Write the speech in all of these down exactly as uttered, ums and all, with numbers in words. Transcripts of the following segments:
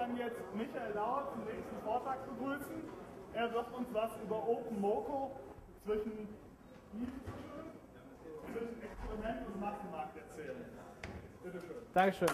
dann jetzt Michael Lauer zum nächsten Vortrag begrüßen. Er wird uns was über OpenMoko zwischen, zwischen Experiment und Massenmarkt erzählen. Bitte schön. Dankeschön.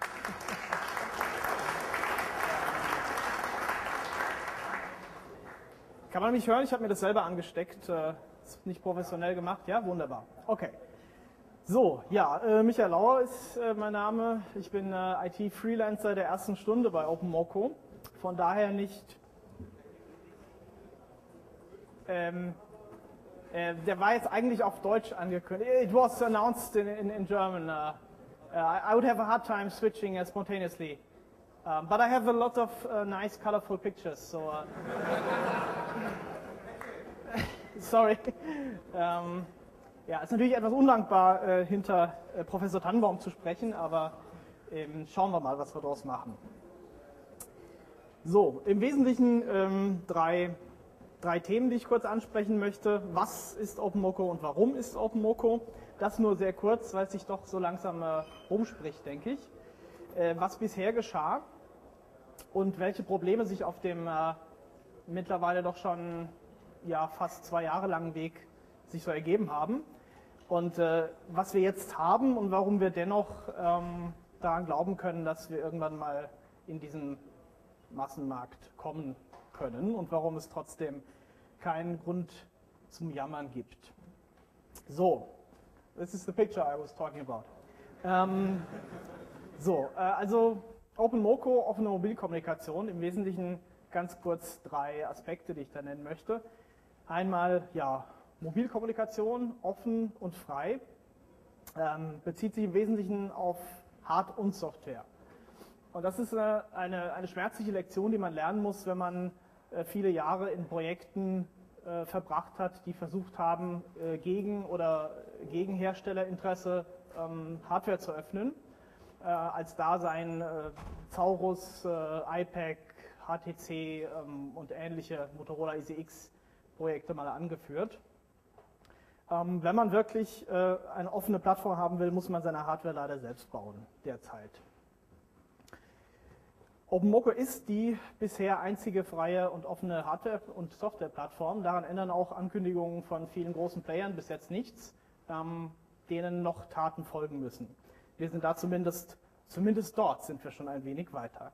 Kann man mich hören? Ich habe mir das selber angesteckt. Ist nicht professionell gemacht. Ja, wunderbar. Okay. So, ja, äh, Michael Lauer ist äh, mein Name. Ich bin äh, I T-Freelancer der ersten Stunde bei OpenMoko. Von daher nicht... Ähm, äh, der war jetzt eigentlich auf Deutsch angekündigt. It was announced in, in, in German. Uh, uh, I would have a hard time switching uh, spontaneously. Um, but I have a lot of uh, nice, colorful pictures, so... Uh, sorry. Um, Ja, ist natürlich etwas undankbar, äh, hinter äh, Professor Tannenbaum zu sprechen, aber ähm, schauen wir mal, was wir daraus machen. So, im Wesentlichen ähm, drei, drei Themen, die ich kurz ansprechen möchte. Was ist OpenMoko und warum ist OpenMoko? Das nur sehr kurz, weil es sich doch so langsam äh, rumspricht, denke ich. Äh, was bisher geschah und welche Probleme sich auf dem äh, mittlerweile doch schon ja, fast zwei Jahre langen Weg sich so ergeben haben. Und äh, was wir jetzt haben und warum wir dennoch ähm, daran glauben können, dass wir irgendwann mal in diesen Massenmarkt kommen können und warum es trotzdem keinen Grund zum Jammern gibt. So, this is the picture I was talking about. Ähm, so, äh, also OpenMoko, offene Mobilkommunikation, im Wesentlichen ganz kurz drei Aspekte, die ich da nennen möchte. Einmal, ja, Mobilkommunikation, offen und frei, ähm, bezieht sich im Wesentlichen auf Hard- und Software. Und das ist eine, eine, eine schmerzliche Lektion, die man lernen muss, wenn man äh, viele Jahre in Projekten äh, verbracht hat, die versucht haben, äh, gegen oder gegen Herstellerinteresse ähm, Hardware zu öffnen. Äh, als Dasein äh, Zaurus, äh, I P A C, H T C ähm, und ähnliche Motorola I C X Projekte mal angeführt. Ähm, wenn man wirklich äh, eine offene Plattform haben will, muss man seine Hardware leider selbst bauen, derzeit. OpenMoko ist die bisher einzige freie und offene Hardware- und Softwareplattform. Daran ändern auch Ankündigungen von vielen großen Playern bis jetzt nichts, ähm, denen noch Taten folgen müssen. Wir sind da zumindest, zumindest dort sind wir schon ein wenig weiter.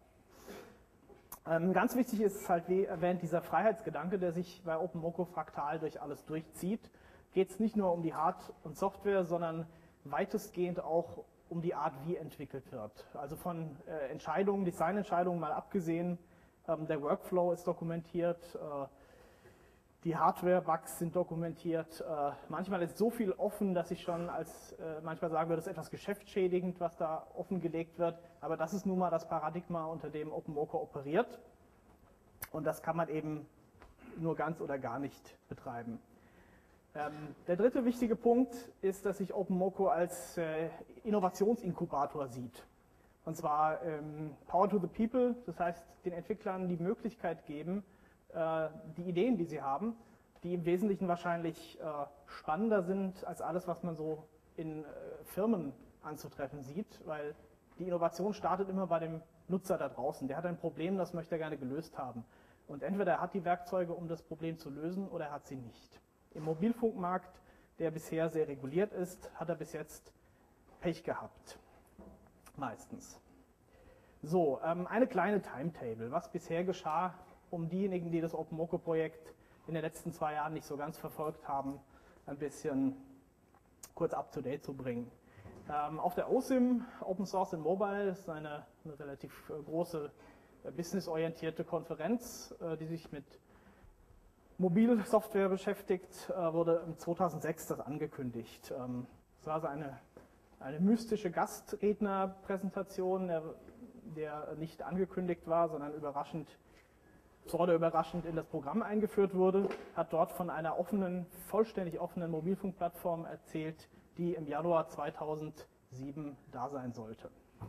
Ähm, ganz wichtig ist halt, wie erwähnt, dieser Freiheitsgedanke, der sich bei OpenMoko fraktal durch alles durchzieht. Geht es nicht nur um die Hard- und Software, sondern weitestgehend auch um die Art, wie entwickelt wird. Also von äh, Entscheidungen, Designentscheidungen mal abgesehen, ähm, der Workflow ist dokumentiert, äh, die Hardware-Bugs sind dokumentiert. Äh, manchmal ist so viel offen, dass ich schon als äh, manchmal sagen würde, das ist etwas geschäftsschädigend, was da offengelegt wird. Aber das ist nun mal das Paradigma, unter dem OpenMoko operiert. Und das kann man eben nur ganz oder gar nicht betreiben. Ähm, der dritte wichtige Punkt ist, dass sich OpenMoko als äh, Innovationsinkubator sieht. Und zwar ähm, Power to the People, das heißt den Entwicklern die Möglichkeit geben, äh, die Ideen, die sie haben, die im Wesentlichen wahrscheinlich äh, spannender sind als alles, was man so in äh, Firmen anzutreffen sieht, weil die Innovation startet immer bei dem Nutzer da draußen. Der hat ein Problem, das möchte er gerne gelöst haben. Und entweder er hat die Werkzeuge, um das Problem zu lösen, oder er hat sie nicht. Im Mobilfunkmarkt, der bisher sehr reguliert ist, hat er bis jetzt Pech gehabt. Meistens. So, ähm, eine kleine Timetable, was bisher geschah, um diejenigen, die das OpenMoko-Projekt in den letzten zwei Jahren nicht so ganz verfolgt haben, ein bisschen kurz up-to-date zu bringen. Ähm, auf der O S I M, Open Source in Mobile, ist eine, eine relativ äh, große, äh, businessorientierte Konferenz, äh, die sich mit Mobilsoftware beschäftigt, äh, wurde im zweitausendsechs das angekündigt. Ähm, es war so eine, eine mystische Gastrednerpräsentation, der, der nicht angekündigt war, sondern überraschend, pseudo-überraschend in das Programm eingeführt wurde, hat dort von einer offenen, vollständig offenen Mobilfunkplattform erzählt, die im Januar zweitausendsieben da sein sollte.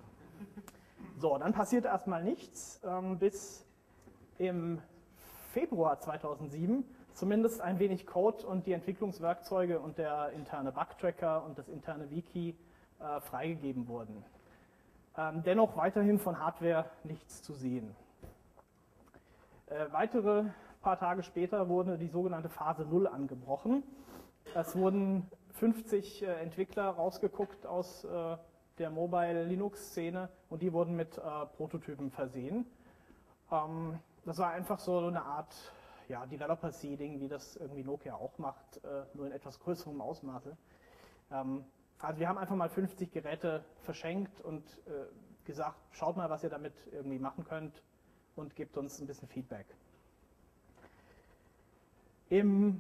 So, dann passierte erstmal nichts, ähm, bis im Februar zweitausendsieben zumindest ein wenig Code und die Entwicklungswerkzeuge und der interne Bugtracker und das interne Wiki äh, freigegeben wurden. Ähm, dennoch weiterhin von Hardware nichts zu sehen. Äh, weitere paar Tage später wurde die sogenannte Phase null angebrochen. Es wurden fünfzig äh, Entwickler rausgeguckt aus äh, der Mobile-Linux-Szene und die wurden mit äh, Prototypen versehen. Ähm, das war einfach so eine Art ja, Developer-Seeding, wie das irgendwie Nokia auch macht, äh, nur in etwas größerem Ausmaße. Ähm, also wir haben einfach mal fünfzig Geräte verschenkt und äh, gesagt, schaut mal, was ihr damit irgendwie machen könnt und gebt uns ein bisschen Feedback. Im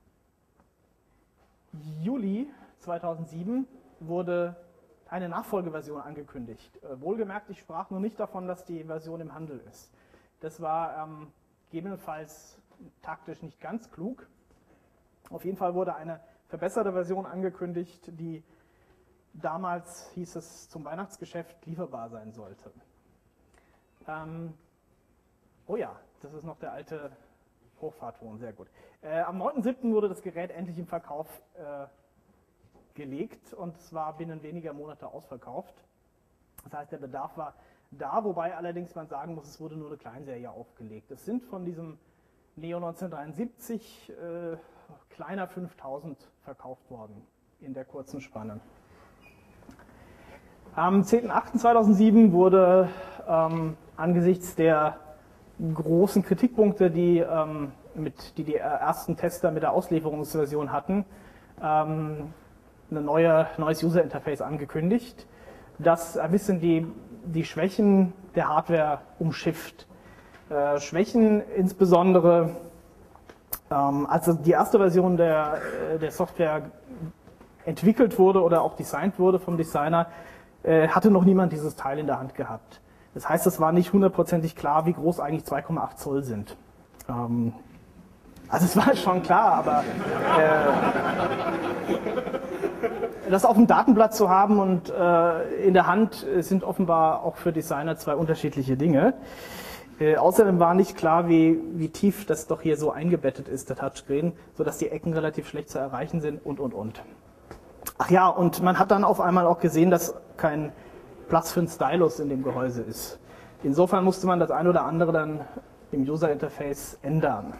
Juli zweitausendsieben wurde eine Nachfolgeversion angekündigt. Äh, wohlgemerkt, ich sprach nur nicht davon, dass die Version im Handel ist. Das war ähm, gegebenenfalls taktisch nicht ganz klug. Auf jeden Fall wurde eine verbesserte Version angekündigt, die damals, hieß es, zum Weihnachtsgeschäft lieferbar sein sollte. Ähm, oh ja, das ist noch der alte Hochfahrton, sehr gut. Äh, am neunten siebten wurde das Gerät endlich im Verkauf äh, gelegt und es war binnen weniger Monate ausverkauft. Das heißt, der Bedarf war da, wobei allerdings man sagen muss, es wurde nur eine Kleinserie aufgelegt. Es sind von diesem Neo neunzehnhundertdreiundsiebzig äh, kleiner fünftausend verkauft worden in der kurzen Spanne. Am zehnten achten zweitausendsieben wurde ähm, angesichts der großen Kritikpunkte, die, ähm, mit, die die ersten Tester mit der Auslieferungsversion hatten, ähm, ein neue, neues User-Interface angekündigt, das ein bisschen die, die Schwächen der Hardware umschifft. Äh, Schwächen insbesondere, ähm, als die erste Version der, der Software entwickelt wurde oder auch designt wurde vom Designer, äh, hatte noch niemand dieses Teil in der Hand gehabt. Das heißt, es war nicht hundertprozentig klar, wie groß eigentlich zwei Komma acht Zoll sind. Ähm, also es war schon klar, aber äh, das auf dem Datenblatt zu haben und äh, in der Hand sind offenbar auch für Designer zwei unterschiedliche Dinge. Äh, außerdem war nicht klar, wie, wie tief das doch hier so eingebettet ist, der Touchscreen, sodass die Ecken relativ schlecht zu erreichen sind und, und, und. Ach ja, und man hat dann auf einmal auch gesehen, dass kein Platz für einen Stylus in dem Gehäuse ist. Insofern musste man das ein oder andere dann im User-Interface ändern.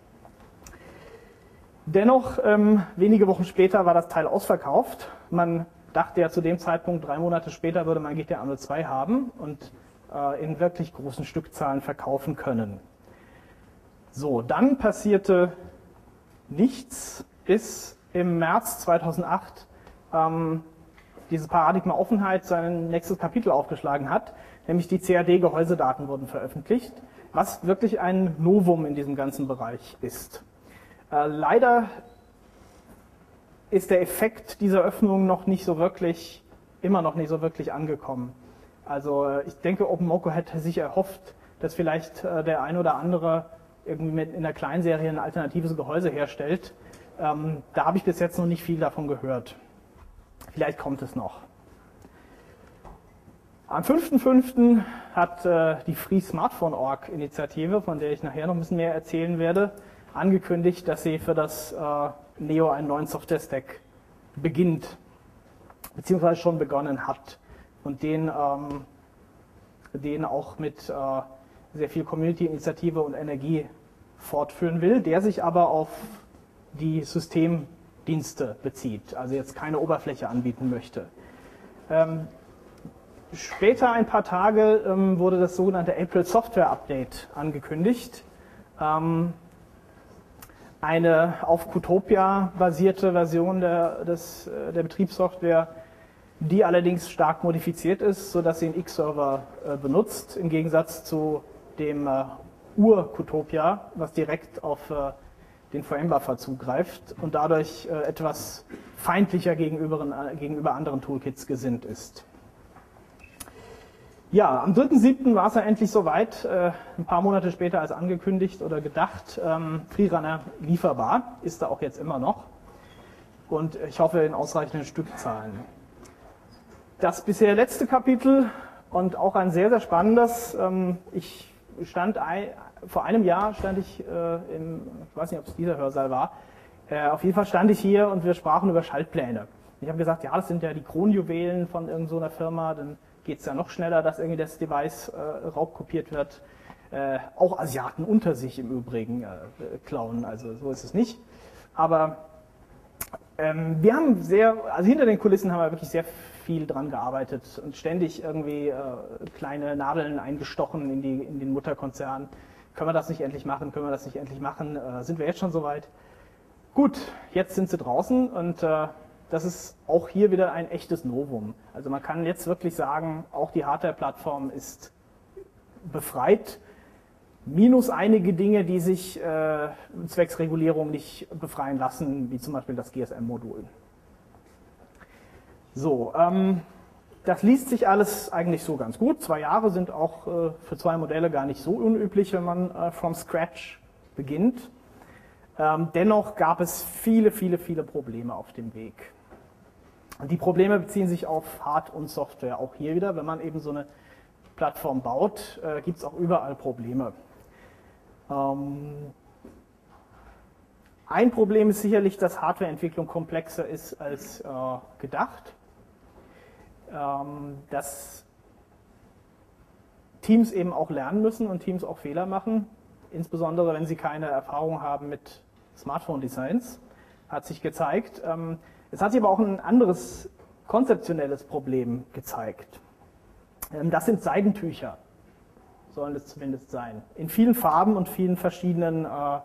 Dennoch, ähm, wenige Wochen später war das Teil ausverkauft. Man dachte ja zu dem Zeitpunkt, drei Monate später würde man G T A null zwei haben und äh, in wirklich großen Stückzahlen verkaufen können. So, dann passierte nichts, bis im März zweitausendacht ähm, diese Paradigma Offenheit sein nächstes Kapitel aufgeschlagen hat, nämlich die C A D-Gehäusedaten wurden veröffentlicht, was wirklich ein Novum in diesem ganzen Bereich ist. Äh, leider ist der Effekt dieser Öffnung noch nicht so wirklich, immer noch nicht so wirklich angekommen. Also äh, ich denke, OpenMoko hätte sich erhofft, dass vielleicht äh, der ein oder andere irgendwie mit in der Kleinserie ein alternatives Gehäuse herstellt. Ähm, da habe ich bis jetzt noch nicht viel davon gehört. Vielleicht kommt es noch. Am fünften fünften hat äh, die Free Smartphone Punkt org Initiative, von der ich nachher noch ein bisschen mehr erzählen werde, angekündigt, dass sie für das äh, Neo einen neuen Software-Stack beginnt, beziehungsweise schon begonnen hat und den, ähm, den auch mit äh, sehr viel Community-Initiative und Energie fortführen will, der sich aber auf die Systemdienste bezieht, also jetzt keine Oberfläche anbieten möchte. Ähm, später, ein paar Tage, ähm, wurde das sogenannte April Software Update angekündigt. Ähm, eine auf Qtopia basierte Version der, des, der Betriebssoftware, die allerdings stark modifiziert ist, sodass sie einen X-Server äh, benutzt, im Gegensatz zu dem äh, Ur-Qtopia, was direkt auf äh, den Frame-Buffer zugreift und dadurch äh, etwas feindlicher gegenüber, äh, gegenüber anderen Toolkits gesinnt ist. Ja, am dritten siebten war es ja endlich soweit, äh, ein paar Monate später als angekündigt oder gedacht, ähm, FreeRunner lieferbar, ist er auch jetzt immer noch und ich hoffe in ausreichenden Stückzahlen. Das bisher letzte Kapitel und auch ein sehr, sehr spannendes, ähm, ich stand ein, vor einem Jahr stand ich äh, im, ich weiß nicht, ob es dieser Hörsaal war, äh, auf jeden Fall stand ich hier und wir sprachen über Schaltpläne. Ich habe gesagt, ja, das sind ja die Kronjuwelen von irgendeiner so Firma, denn geht es ja noch schneller, dass irgendwie das Device äh, raubkopiert wird. Äh, auch Asiaten unter sich im Übrigen äh, klauen, also so ist es nicht. Aber ähm, wir haben sehr, also hinter den Kulissen haben wir wirklich sehr viel dran gearbeitet und ständig irgendwie äh, kleine Nadeln eingestochen in, die, in den Mutterkonzern. Können wir das nicht endlich machen? Können wir das nicht endlich machen? Äh, sind wir jetzt schon soweit? Gut, jetzt sind sie draußen und äh, das ist auch hier wieder ein echtes Novum. Also man kann jetzt wirklich sagen, auch die Hardware-Plattform ist befreit, minus einige Dinge, die sich äh, zwecks Regulierung nicht befreien lassen, wie zum Beispiel das G S M-Modul. So, ähm, das liest sich alles eigentlich so ganz gut. Zwei Jahre sind auch äh, für zwei Modelle gar nicht so unüblich, wenn man äh, from scratch beginnt. Ähm, dennoch gab es viele, viele, viele Probleme auf dem Weg. Und die Probleme beziehen sich auf Hard- und Software. Auch hier wieder, wenn man eben so eine Plattform baut, äh, gibt es auch überall Probleme. Ähm, ein Problem ist sicherlich, dass Hardwareentwicklung komplexer ist als äh, gedacht. Ähm, dass Teams eben auch lernen müssen und Teams auch Fehler machen, insbesondere wenn sie keine Erfahrung haben mit Smartphone-Designs, hat sich gezeigt. Ähm, es hat sich aber auch ein anderes konzeptionelles Problem gezeigt. Ähm, das sind Seidentücher, sollen es zumindest sein. In vielen Farben und vielen verschiedenen, äh,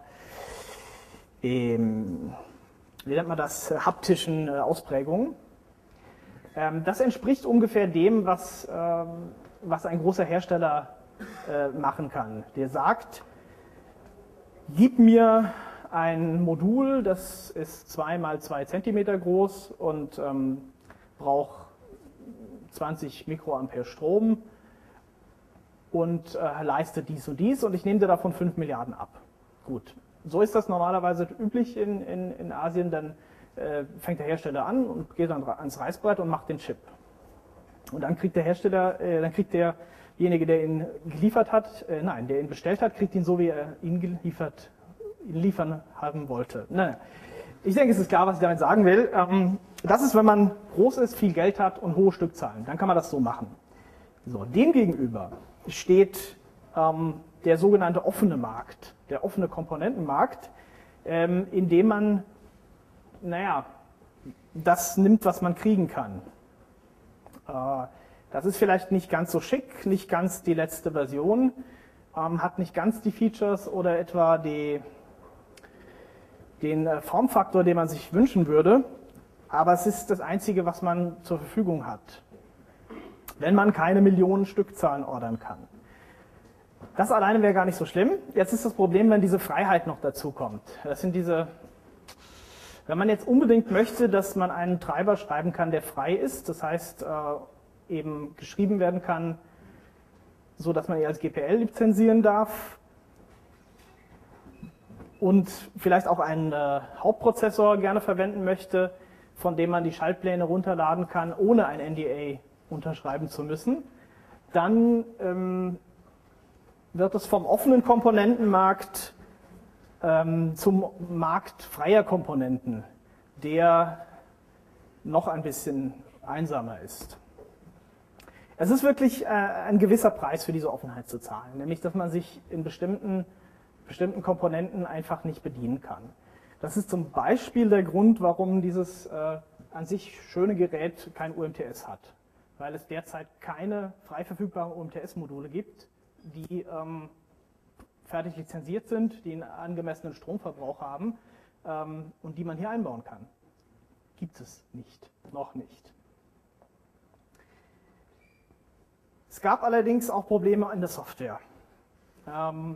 ähm, wie nennt man das, haptischen äh, Ausprägungen. Ähm, das entspricht ungefähr dem, was, ähm, was ein großer Hersteller äh, machen kann. Der sagt, gib mir ein Modul, das ist zwei mal zwei Zentimeter groß und ähm, braucht zwanzig Mikroampere Strom und äh, leistet dies und dies und ich nehme dir davon fünf Milliarden ab. Gut, so ist das normalerweise üblich in, in, in Asien, dann äh, fängt der Hersteller an und geht dann ans Reißbrett und macht den Chip. Und dann kriegt der Hersteller, äh, dann kriegt derjenige, der ihn geliefert hat, äh, nein, der ihn bestellt hat, kriegt ihn so, wie er ihn geliefert ihn liefern haben wollte. Nein. Ich denke, es ist klar, was ich damit sagen will. Ähm, das ist, wenn man groß ist, viel Geld hat und hohe Stückzahlen. Dann kann man das so machen. So, demgegenüber steht ähm, der sogenannte offene Markt, der offene Komponentenmarkt, ähm, in dem man, naja, das nimmt, was man kriegen kann. Äh, das ist vielleicht nicht ganz so schick, nicht ganz die letzte Version, ähm, hat nicht ganz die Features oder etwa die den äh, Formfaktor, den man sich wünschen würde, aber es ist das Einzige, was man zur Verfügung hat, wenn man keine Millionen Stückzahlen ordern kann. Das alleine wäre gar nicht so schlimm. Jetzt ist das Problem, wenn diese Freiheit noch dazu kommt. Das sind diese, wenn man jetzt unbedingt möchte, dass man einen Treiber schreiben kann, der frei ist, das heißt äh, eben geschrieben werden kann, so dass man ihn als G P L lizenzieren darf, und vielleicht auch einen äh, Hauptprozessor gerne verwenden möchte, von dem man die Schaltpläne runterladen kann, ohne ein N D A unterschreiben zu müssen, dann ähm, wird es vom offenen Komponentenmarkt ähm, zum Markt freier Komponenten, der noch ein bisschen einsamer ist. Es ist wirklich äh, ein gewisser Preis für diese Offenheit zu zahlen, nämlich dass man sich in bestimmten bestimmten Komponenten einfach nicht bedienen kann. Das ist zum Beispiel der Grund, warum dieses äh, an sich schöne Gerät kein U M T S hat, weil es derzeit keine frei verfügbaren U M T S-Module gibt, die ähm, fertig lizenziert sind, die einen angemessenen Stromverbrauch haben ähm, und die man hier einbauen kann. Gibt es nicht, noch nicht. Es gab allerdings auch Probleme in der Software. Ähm,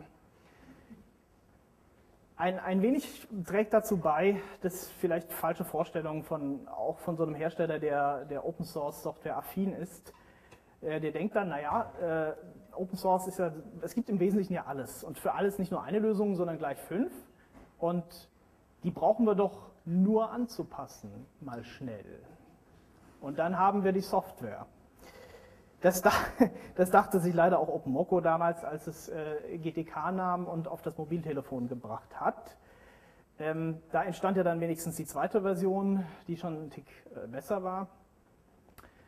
Ein, ein wenig trägt dazu bei, dass vielleicht falsche Vorstellungen von, auch von so einem Hersteller, der, der Open Source Software affin ist. Äh, der denkt dann, naja, äh, Open Source ist ja, es gibt im Wesentlichen ja alles. Und für alles nicht nur eine Lösung, sondern gleich fünf. Und die brauchen wir doch nur anzupassen, mal schnell. Und dann haben wir die Software. Das, das dachte sich leider auch OpenMoko damals, als es äh, G T K nahm und auf das Mobiltelefon gebracht hat. Ähm, da entstand ja dann wenigstens die zweite Version, die schon ein Tick äh, besser war.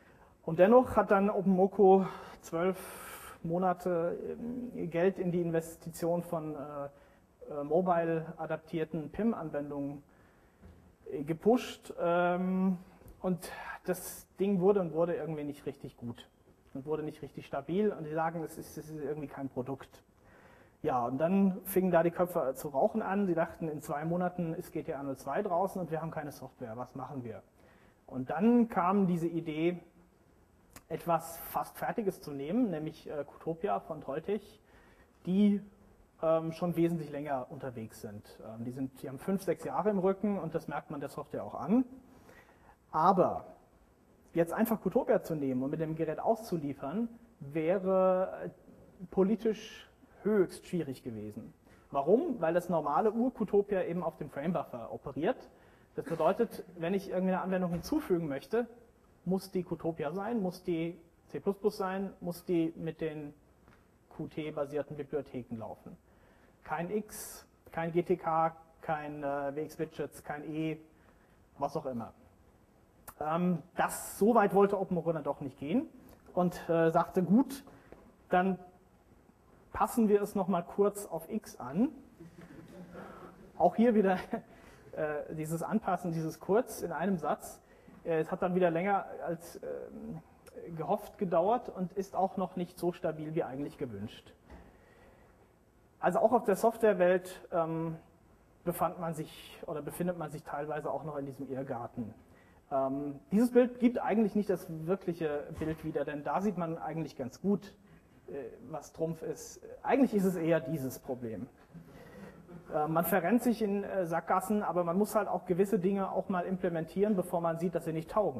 Und dennoch hat dann OpenMoko zwölf Monate Geld in die Investition von äh, mobile adaptierten P I M-Anwendungen gepusht, ähm, und das Ding wurde und wurde irgendwie nicht richtig gut und wurde nicht richtig stabil, und die sagen, es ist, es ist irgendwie kein Produkt. Ja, und dann fingen da die Köpfe zu rauchen an. Sie dachten, in zwei Monaten ist G T A null zwei draußen und wir haben keine Software. Was machen wir? Und dann kam diese Idee, etwas fast Fertiges zu nehmen, nämlich äh, Qtopia von Toltec, die ähm, schon wesentlich länger unterwegs sind. Ähm, die, sind. Die haben fünf, sechs Jahre im Rücken und das merkt man der Software auch an. Aber jetzt einfach Qtopia zu nehmen und mit dem Gerät auszuliefern, wäre politisch höchst schwierig gewesen. Warum? Weil das normale Ur-Qtopia eben auf dem Framebuffer operiert. Das bedeutet, wenn ich irgendeine Anwendung hinzufügen möchte, muss die Qtopia sein, muss die C plus plus sein, muss die mit den Qt-basierten Bibliotheken laufen. Kein X, kein G T K, kein äh, W X-Widgets, kein E, was auch immer. Ähm, das, so weit wollte OpenMoko dann doch nicht gehen und äh, sagte, gut, dann passen wir es nochmal kurz auf X an. Auch hier wieder äh, dieses Anpassen, dieses kurz in einem Satz. Äh, es hat dann wieder länger als äh, gehofft gedauert und ist auch noch nicht so stabil wie eigentlich gewünscht. Also auch auf der Softwarewelt ähm, befand man sich oder befindet man sich teilweise auch noch in diesem Irrgarten. Ähm, dieses Bild gibt eigentlich nicht das wirkliche Bild wieder, denn da sieht man eigentlich ganz gut, äh, was Trumpf ist. Eigentlich ist es eher dieses Problem. Äh, man verrennt sich in äh, Sackgassen, aber man muss halt auch gewisse Dinge auch mal implementieren, bevor man sieht, dass sie nicht taugen.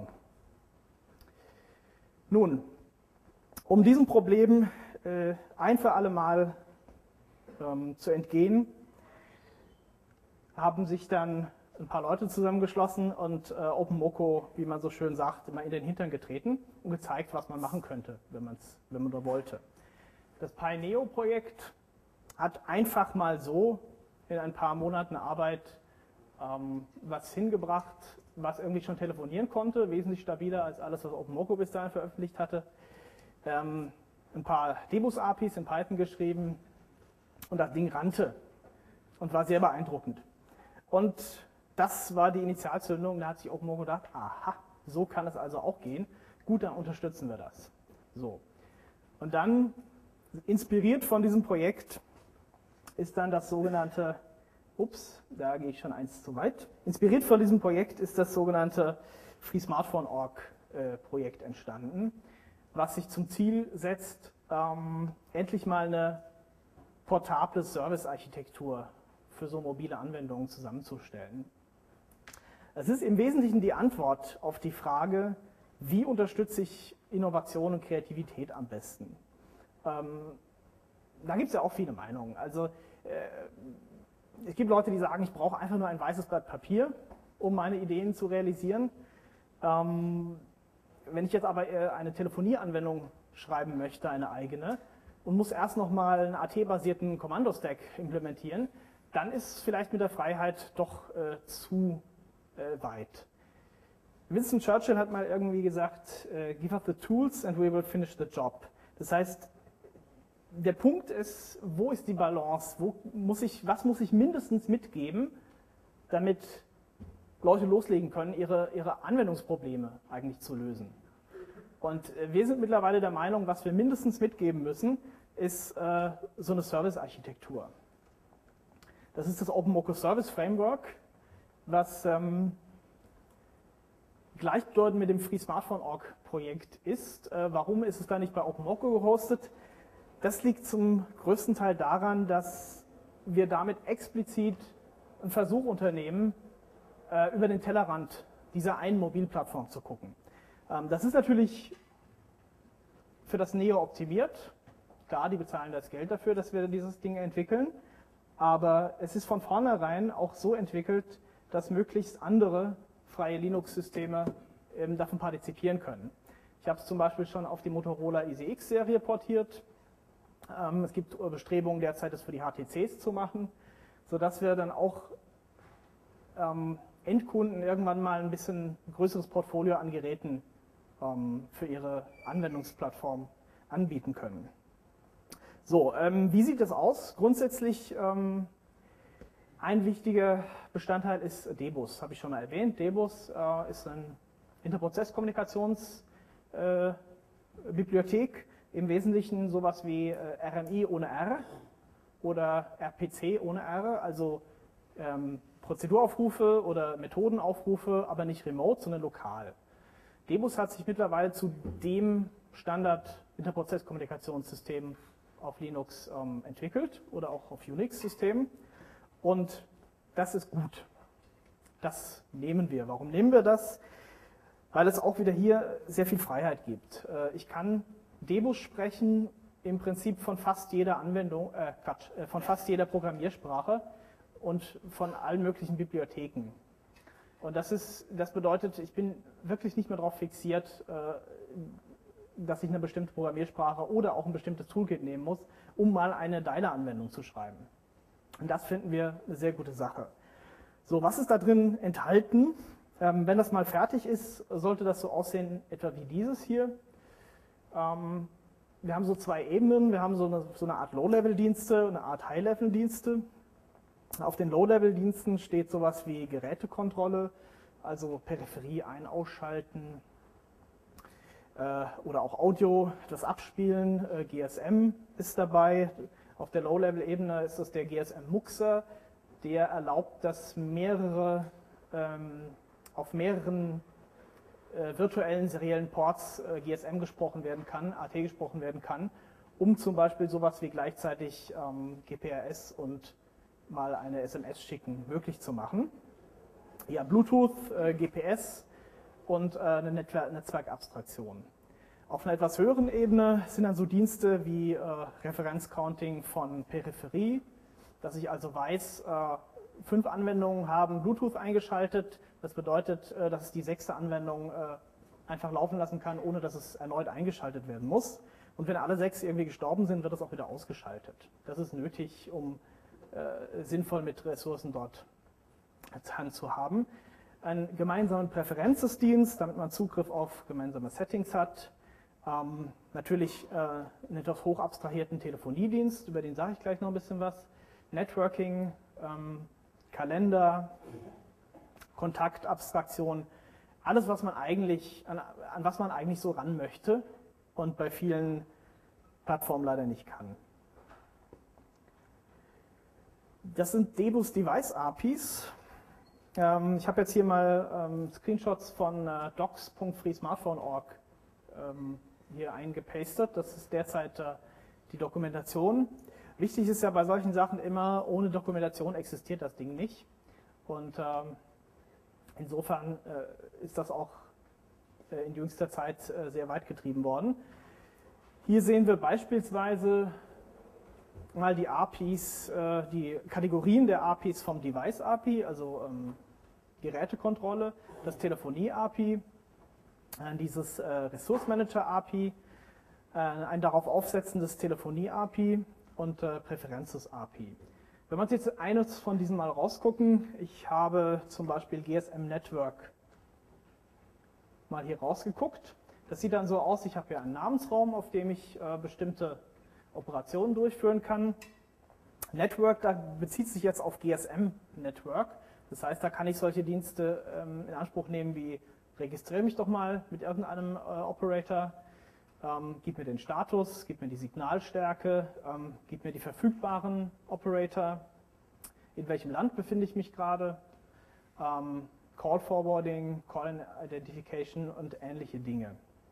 Nun, um diesem Problem äh, ein für alle Mal ähm, zu entgehen, haben sich dann ein paar Leute zusammengeschlossen und äh, OpenMoko, wie man so schön sagt, immer in den Hintern getreten und gezeigt, was man machen könnte, wenn, man's, wenn man da wollte. Das Pi-Neo-Projekt hat einfach mal so in ein paar Monaten Arbeit ähm, was hingebracht, was irgendwie schon telefonieren konnte, wesentlich stabiler als alles, was OpenMoko bis dahin veröffentlicht hatte. Ähm, ein paar Debus-A P Is in Python geschrieben und das Ding rannte und war sehr beeindruckend. Und das war die Initialzündung, da hat sich OpenMoko gedacht, aha, so kann es also auch gehen. Gut, dann unterstützen wir das. So. Und dann, inspiriert von diesem Projekt, ist dann das sogenannte, ups, da gehe ich schon eins zu weit, inspiriert von diesem Projekt ist das sogenannte Free Smartphone Punkt org äh, Projekt entstanden, was sich zum Ziel setzt, ähm, endlich mal eine portable Service-Architektur für so mobile Anwendungen zusammenzustellen. Es ist im Wesentlichen die Antwort auf die Frage, wie unterstütze ich Innovation und Kreativität am besten? Ähm, da gibt es ja auch viele Meinungen. Also äh, es gibt Leute, die sagen, ich brauche einfach nur ein weißes Blatt Papier, um meine Ideen zu realisieren. Ähm, wenn ich jetzt aber äh, eine Telefonieanwendung schreiben möchte, eine eigene, und muss erst nochmal einen A T-basierten Kommandostack implementieren, dann ist es vielleicht mit der Freiheit doch äh, zu äh, weit. Winston Churchill hat mal irgendwie gesagt, äh, give us the tools and we will finish the job. Das heißt, der Punkt ist, wo ist die Balance? Wo muss ich, was muss ich mindestens mitgeben, damit Leute loslegen können, ihre, ihre Anwendungsprobleme eigentlich zu lösen? Und äh, wir sind mittlerweile der Meinung, was wir mindestens mitgeben müssen, ist äh, so eine Service-Architektur. Das ist das OpenMoko Service Framework, was ähm, gleichbedeutend mit dem Free Smartphone Punkt org Projekt ist. Äh, warum ist es da nicht bei OpenMoko gehostet? Das liegt zum größten Teil daran, dass wir damit explizit einen Versuch unternehmen, äh, über den Tellerrand dieser einen Mobilplattform zu gucken. Ähm, das ist natürlich für das Neo optimiert. Klar, die bezahlen das Geld dafür, dass wir dieses Ding entwickeln. Aber es ist von vornherein auch so entwickelt, dass möglichst andere freie Linux-Systeme ähm, davon partizipieren können. Ich habe es zum Beispiel schon auf die Motorola I C X-Serie portiert. Ähm, es gibt Bestrebungen derzeit, das für die H T Cs zu machen, sodass wir dann auch ähm, Endkunden irgendwann mal ein bisschen größeres Portfolio an Geräten ähm, für ihre Anwendungsplattform anbieten können. So, ähm, wie sieht das aus? Grundsätzlich ähm, ein wichtiger Bestandteil ist D-Bus, habe ich schon mal erwähnt. D-Bus äh, ist eine Interprozesskommunikationsbibliothek, äh, im Wesentlichen sowas wie äh, R M I ohne R oder R P C ohne R, also ähm, Prozeduraufrufe oder Methodenaufrufe, aber nicht remote, sondern lokal. D-Bus hat sich mittlerweile zu dem Standard-Interprozesskommunikationssystem auf Linux ähm, entwickelt oder auch auf Unix-Systemen. Und das ist gut. Das nehmen wir. Warum nehmen wir das? Weil es auch wieder hier sehr viel Freiheit gibt. Äh, ich kann D-Bus sprechen im Prinzip von fast jeder Anwendung, äh, Quatsch, äh, von fast jeder Programmiersprache und von allen möglichen Bibliotheken. Und das ist, das bedeutet, ich bin wirklich nicht mehr darauf fixiert, äh, dass ich eine bestimmte Programmiersprache oder auch ein bestimmtes Toolkit nehmen muss, um mal eine Dialer-Anwendung zu schreiben. Und das finden wir eine sehr gute Sache. So, was ist da drin enthalten? Ähm, wenn das mal fertig ist, sollte das so aussehen, etwa wie dieses hier. Ähm, wir haben so zwei Ebenen. Wir haben so eine, so eine Art Low-Level-Dienste und eine Art High-Level-Dienste. Auf den Low-Level-Diensten steht sowas wie Gerätekontrolle, also Peripherie ein-, ausschalten, oder auch Audio, das Abspielen, G S M ist dabei. Auf der Low-Level-Ebene ist das der G S M-Muxer, der erlaubt, dass mehrere, ähm, auf mehreren äh, virtuellen seriellen Ports äh, G S M gesprochen werden kann, A T gesprochen werden kann, um zum Beispiel sowas wie gleichzeitig ähm, G P R S und mal eine S M S schicken möglich zu machen. Ja, Bluetooth, äh, G P S, und äh, eine Netzwer- Netzwerkabstraktion. Auf einer etwas höheren Ebene sind dann so Dienste wie äh, Referenzcounting von Peripherie, dass ich also weiß, äh, fünf Anwendungen haben Bluetooth eingeschaltet. Das bedeutet, äh, dass es die sechste Anwendung äh, einfach laufen lassen kann, ohne dass es erneut eingeschaltet werden muss. Und wenn alle sechs irgendwie gestorben sind, wird es auch wieder ausgeschaltet. Das ist nötig, um äh, sinnvoll mit Ressourcen dort zur Hand zu haben. Einen gemeinsamen Präferenzesdienst, damit man Zugriff auf gemeinsame Settings hat. Ähm, natürlich äh, einen etwas hoch abstrahierten Telefoniedienst, über den sage ich gleich noch ein bisschen was. Networking, ähm, Kalender, Kontaktabstraktion, alles, was man eigentlich, an, an was man eigentlich so ran möchte und bei vielen Plattformen leider nicht kann. Das sind D-Bus Device A P Is. Ähm, ich habe jetzt hier mal ähm, Screenshots von äh, docs punkt free smartphone punkt org ähm, hier eingepastet. Das ist derzeit äh, die Dokumentation. Wichtig ist ja bei solchen Sachen immer, ohne Dokumentation existiert das Ding nicht. Und ähm, insofern äh, ist das auch äh, in jüngster Zeit äh, sehr weit getrieben worden. Hier sehen wir beispielsweise mal die A P Is, äh, die Kategorien der A P Is vom Device A P I, also ähm, Gerätekontrolle, das Telefonie-A P I, äh, dieses äh, Resource Manager-A P I, äh, ein darauf aufsetzendes Telefonie-A P I und äh, Präferenzes-A P I. Wenn wir uns jetzt eines von diesen mal rausgucken, ich habe zum Beispiel G S M Network mal hier rausgeguckt. Das sieht dann so aus, ich habe hier einen Namensraum, auf dem ich äh, bestimmte Operationen durchführen kann. Network, da bezieht sich jetzt auf G S M Network. Das heißt, da kann ich solche Dienste ähm, in Anspruch nehmen wie registriere mich doch mal mit irgendeinem äh, Operator, ähm, gib mir den Status, gib mir die Signalstärke, ähm, gib mir die verfügbaren Operator, in welchem Land befinde ich mich gerade, ähm, Call Forwarding, Call Identification und ähnliche Dinge.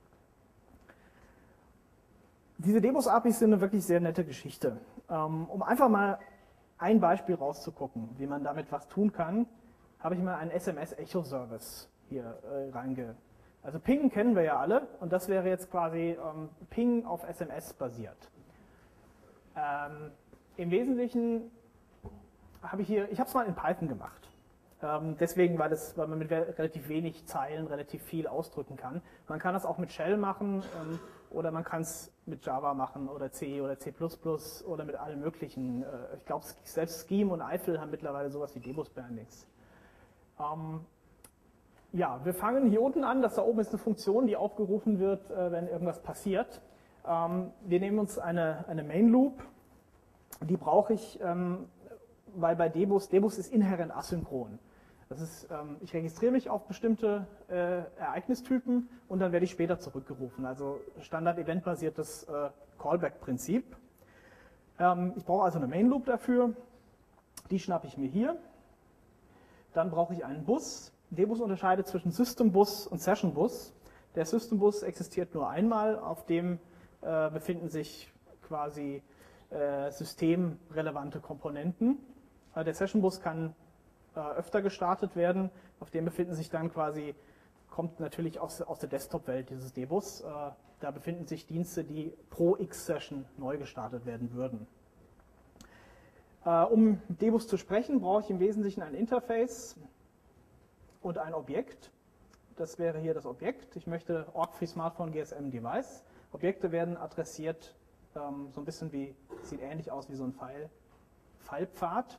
Diese D-Bus-A P Is sind eine wirklich sehr nette Geschichte. Um einfach mal ein Beispiel rauszugucken, wie man damit was tun kann, habe ich mal einen S M S-Echo-Service hier äh, reinge... Also Ping kennen wir ja alle und das wäre jetzt quasi ähm, Ping auf S M S basiert. Ähm, Im Wesentlichen habe ich hier, ich habe es mal in Python gemacht. Ähm, deswegen, weil, das, weil man mit relativ wenig Zeilen relativ viel ausdrücken kann. Man kann das auch mit Shell machen ähm, oder man kann es mit Java machen oder C oder C plus plus oder mit allen möglichen. Äh, ich glaube, selbst Scheme und Eiffel haben mittlerweile sowas wie D-Bus-Bindings. Ähm, ja, wir fangen hier unten an. Das da oben ist eine Funktion, die aufgerufen wird, äh, wenn irgendwas passiert. Ähm, wir nehmen uns eine, eine Main Loop. Die brauche ich, ähm, weil bei Debus, Debus ist inhärent asynchron. Das ist, ähm, ich registriere mich auf bestimmte äh, Ereignistypen und dann werde ich später zurückgerufen. Also Standard-Event-basiertes äh, Callback-Prinzip. Ähm, ich brauche also eine Main Loop dafür. Die schnappe ich mir hier. Dann brauche ich einen Bus. Debus unterscheidet zwischen System Bus und Session Bus. Der System Bus existiert nur einmal, auf dem äh, befinden sich quasi äh, systemrelevante Komponenten. Äh, der Session Bus kann äh, öfter gestartet werden, auf dem befinden sich dann quasi, kommt natürlich aus, aus der Desktop-Welt dieses Debus, äh, da befinden sich Dienste, die pro X-Session neu gestartet werden würden. Äh, um Debus zu sprechen, brauche ich im Wesentlichen ein Interface und ein Objekt. Das wäre hier das Objekt. Ich möchte Org Free Smartphone G S M Device. Objekte werden adressiert, ähm, so ein bisschen wie, sieht ähnlich aus wie so ein Pfeil, Pfeilpfad.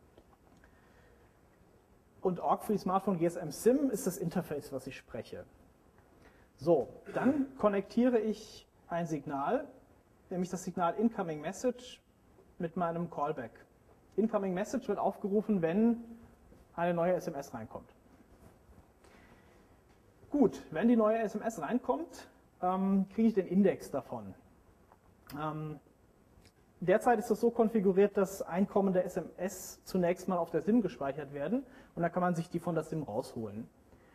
Und Org Free Smartphone G S M SIM ist das Interface, was ich spreche. So, dann konnektiere ich ein Signal, nämlich das Signal Incoming Message mit meinem Callback. Incoming Message wird aufgerufen, wenn eine neue S M S reinkommt. Gut, wenn die neue S M S reinkommt, ähm, kriege ich den Index davon. Ähm, derzeit ist das so konfiguriert, dass einkommende S M S zunächst mal auf der SIM gespeichert werden und dann kann man sich die von der SIM rausholen.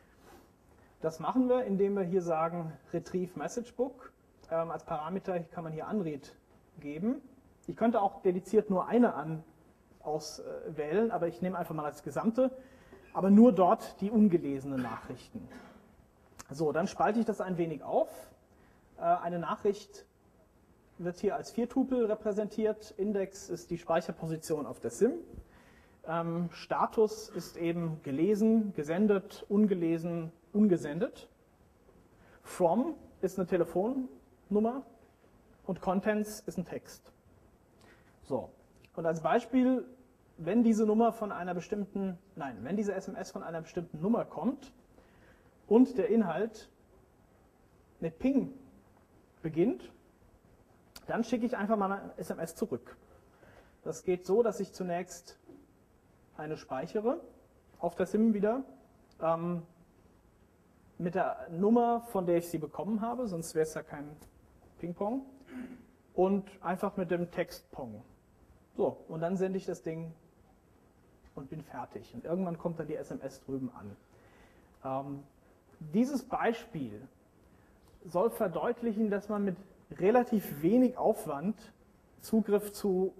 Das machen wir, indem wir hier sagen Retrieve Message Book. Ähm, als Parameter kann man hier Unread geben. Ich könnte auch dediziert nur eine an auswählen, aber ich nehme einfach mal das Gesamte, aber nur dort die ungelesenen Nachrichten. So, dann spalte ich das ein wenig auf. Äh, eine Nachricht wird hier als Vier-Tupel repräsentiert. Index ist die Speicherposition auf der SIM. Ähm, Status ist eben gelesen, gesendet, ungelesen, ungesendet. From ist eine Telefonnummer und Contents ist ein Text. So, und als Beispiel, wenn diese Nummer von einer bestimmten, nein, wenn diese S M S von einer bestimmten Nummer kommt und der Inhalt mit Ping beginnt, dann schicke ich einfach mal eine S M S zurück. Das geht so, dass ich zunächst eine speichere auf der SIM wieder ähm, mit der Nummer, von der ich sie bekommen habe, sonst wäre es ja kein Ping-Pong, und einfach mit dem Text-Pong. So, und dann sende ich das Ding und bin fertig. Und irgendwann kommt dann die S M S drüben an. Ähm, dieses Beispiel soll verdeutlichen, dass man mit relativ wenig Aufwand Zugriff zu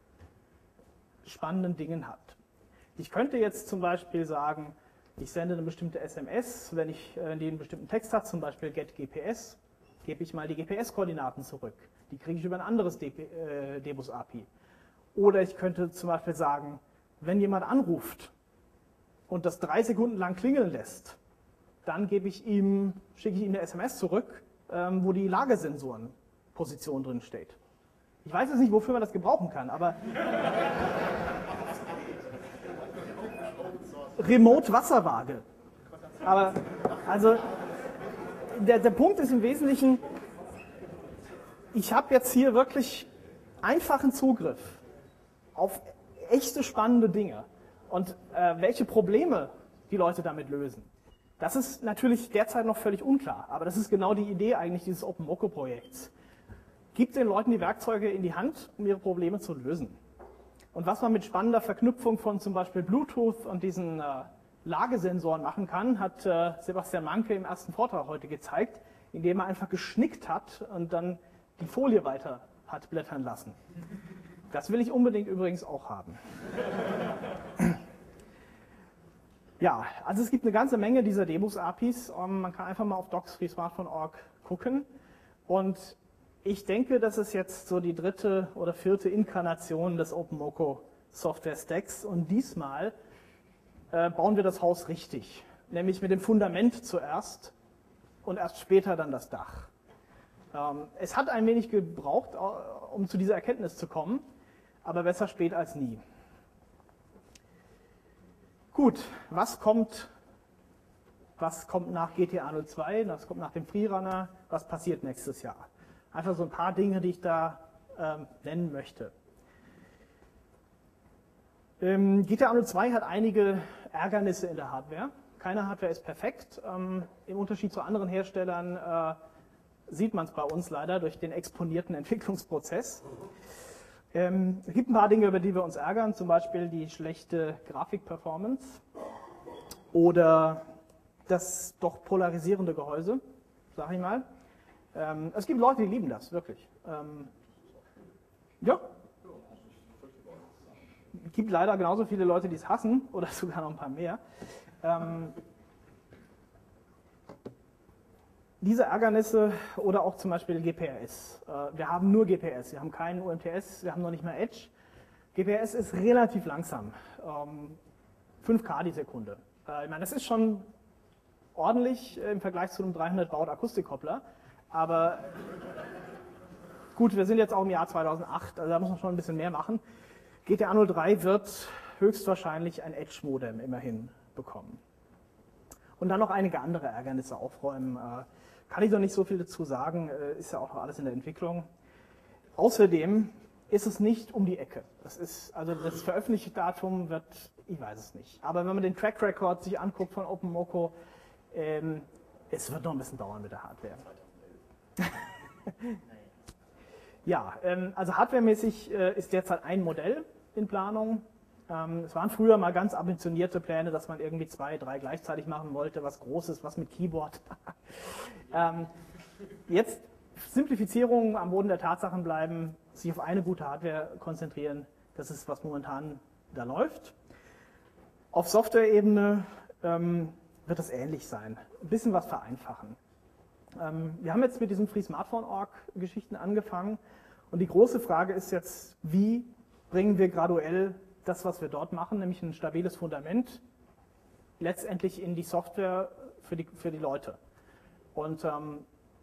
spannenden Dingen hat. Ich könnte jetzt zum Beispiel sagen, ich sende eine bestimmte S M S, wenn ich äh, die einen bestimmten Text hat, zum Beispiel get G P S, gebe ich mal die G P S-Koordinaten zurück. Die kriege ich über ein anderes äh, Debus-A P I. Oder ich könnte zum Beispiel sagen, wenn jemand anruft und das drei Sekunden lang klingeln lässt, dann gebe ich ihm, schicke ich ihm eine S M S zurück, ähm, wo die Lagesensoren-Position drin steht. Ich weiß jetzt nicht, wofür man das gebrauchen kann, aber Remote-Wasserwaage. Aber also der, der Punkt ist im Wesentlichen, ich habe jetzt hier wirklich einfachen Zugriff auf echte spannende Dinge und äh, welche Probleme die Leute damit lösen. Das ist natürlich derzeit noch völlig unklar, aber das ist genau die Idee eigentlich dieses OpenMoko-Projekts. Gibt den Leuten die Werkzeuge in die Hand, um ihre Probleme zu lösen. Und was man mit spannender Verknüpfung von zum Beispiel Bluetooth und diesen äh, Lagesensoren machen kann, hat äh, Sebastian Manke im ersten Vortrag heute gezeigt, indem er einfach geschnickt hat und dann die Folie weiter hat blättern lassen. Das will ich unbedingt übrigens auch haben. Ja, also es gibt eine ganze Menge dieser Debus-A P Is. Um, man kann einfach mal auf docs free smartphone punkt org gucken. Und ich denke, das ist jetzt so die dritte oder vierte Inkarnation des OpenMoko Software Stacks. Und diesmal äh, bauen wir das Haus richtig. Nämlich mit dem Fundament zuerst und erst später dann das Dach. Ähm, es hat ein wenig gebraucht, um zu dieser Erkenntnis zu kommen, aber besser spät als nie. Gut, was kommt was kommt nach G T A null zwei, was kommt nach dem Freerunner, was passiert nächstes Jahr. Einfach so ein paar Dinge, die ich da ähm, nennen möchte. Ähm, G T A null zwei hat einige Ärgernisse in der Hardware. Keine Hardware ist perfekt. Ähm, Im Unterschied zu anderen Herstellern äh, sieht man es bei uns leider durch den exponierten Entwicklungsprozess. Ähm, es gibt ein paar Dinge, über die wir uns ärgern, zum Beispiel die schlechte Grafikperformance oder das doch polarisierende Gehäuse, sag ich mal. Ähm, es gibt Leute, die lieben das, wirklich. Ähm, ja. Es gibt leider genauso viele Leute, die es hassen, oder sogar noch ein paar mehr. Ähm, diese Ärgernisse oder auch zum Beispiel G P R S. Äh, wir haben nur G P R S, wir haben keinen U M T S, wir haben noch nicht mal Edge. G P R S ist relativ langsam, ähm, fünf K die Sekunde. Äh, ich meine, das ist schon ordentlich im Vergleich zu einem dreihundert Baud Akustikkoppler, aber gut, wir sind jetzt auch im Jahr zweitausendacht, also da muss man schon ein bisschen mehr machen. G T A null drei wird höchstwahrscheinlich ein Edge-Modem immerhin bekommen. Und dann noch einige andere Ärgernisse aufräumen. Äh, kann ich noch nicht so viel dazu sagen, äh, ist ja auch noch alles in der Entwicklung. Außerdem ist es nicht um die Ecke. Das ist, also das veröffentlichte Datum wird, ich weiß es nicht. Aber wenn man den Track Record sich anguckt von OpenMoko, ähm, es wird noch ein bisschen dauern mit der Hardware. Ja, ähm, also hardwaremäßig äh, ist derzeit ein Modell in Planung. Ähm, es waren früher mal ganz ambitionierte Pläne, dass man irgendwie zwei, drei gleichzeitig machen wollte, was Großes, was mit Keyboard. ähm, jetzt Simplifizierung, am Boden der Tatsachen bleiben, sich auf eine gute Hardware konzentrieren, das ist, was momentan da läuft. Auf Software-Ebene ähm, wird es ähnlich sein, ein bisschen was vereinfachen. Ähm, wir haben jetzt mit diesen Free Smartphone Punkt org Geschichten angefangen und die große Frage ist jetzt, wie bringen wir graduell das, was wir dort machen, nämlich ein stabiles Fundament, letztendlich in die Software für die, für die Leute. Und ähm,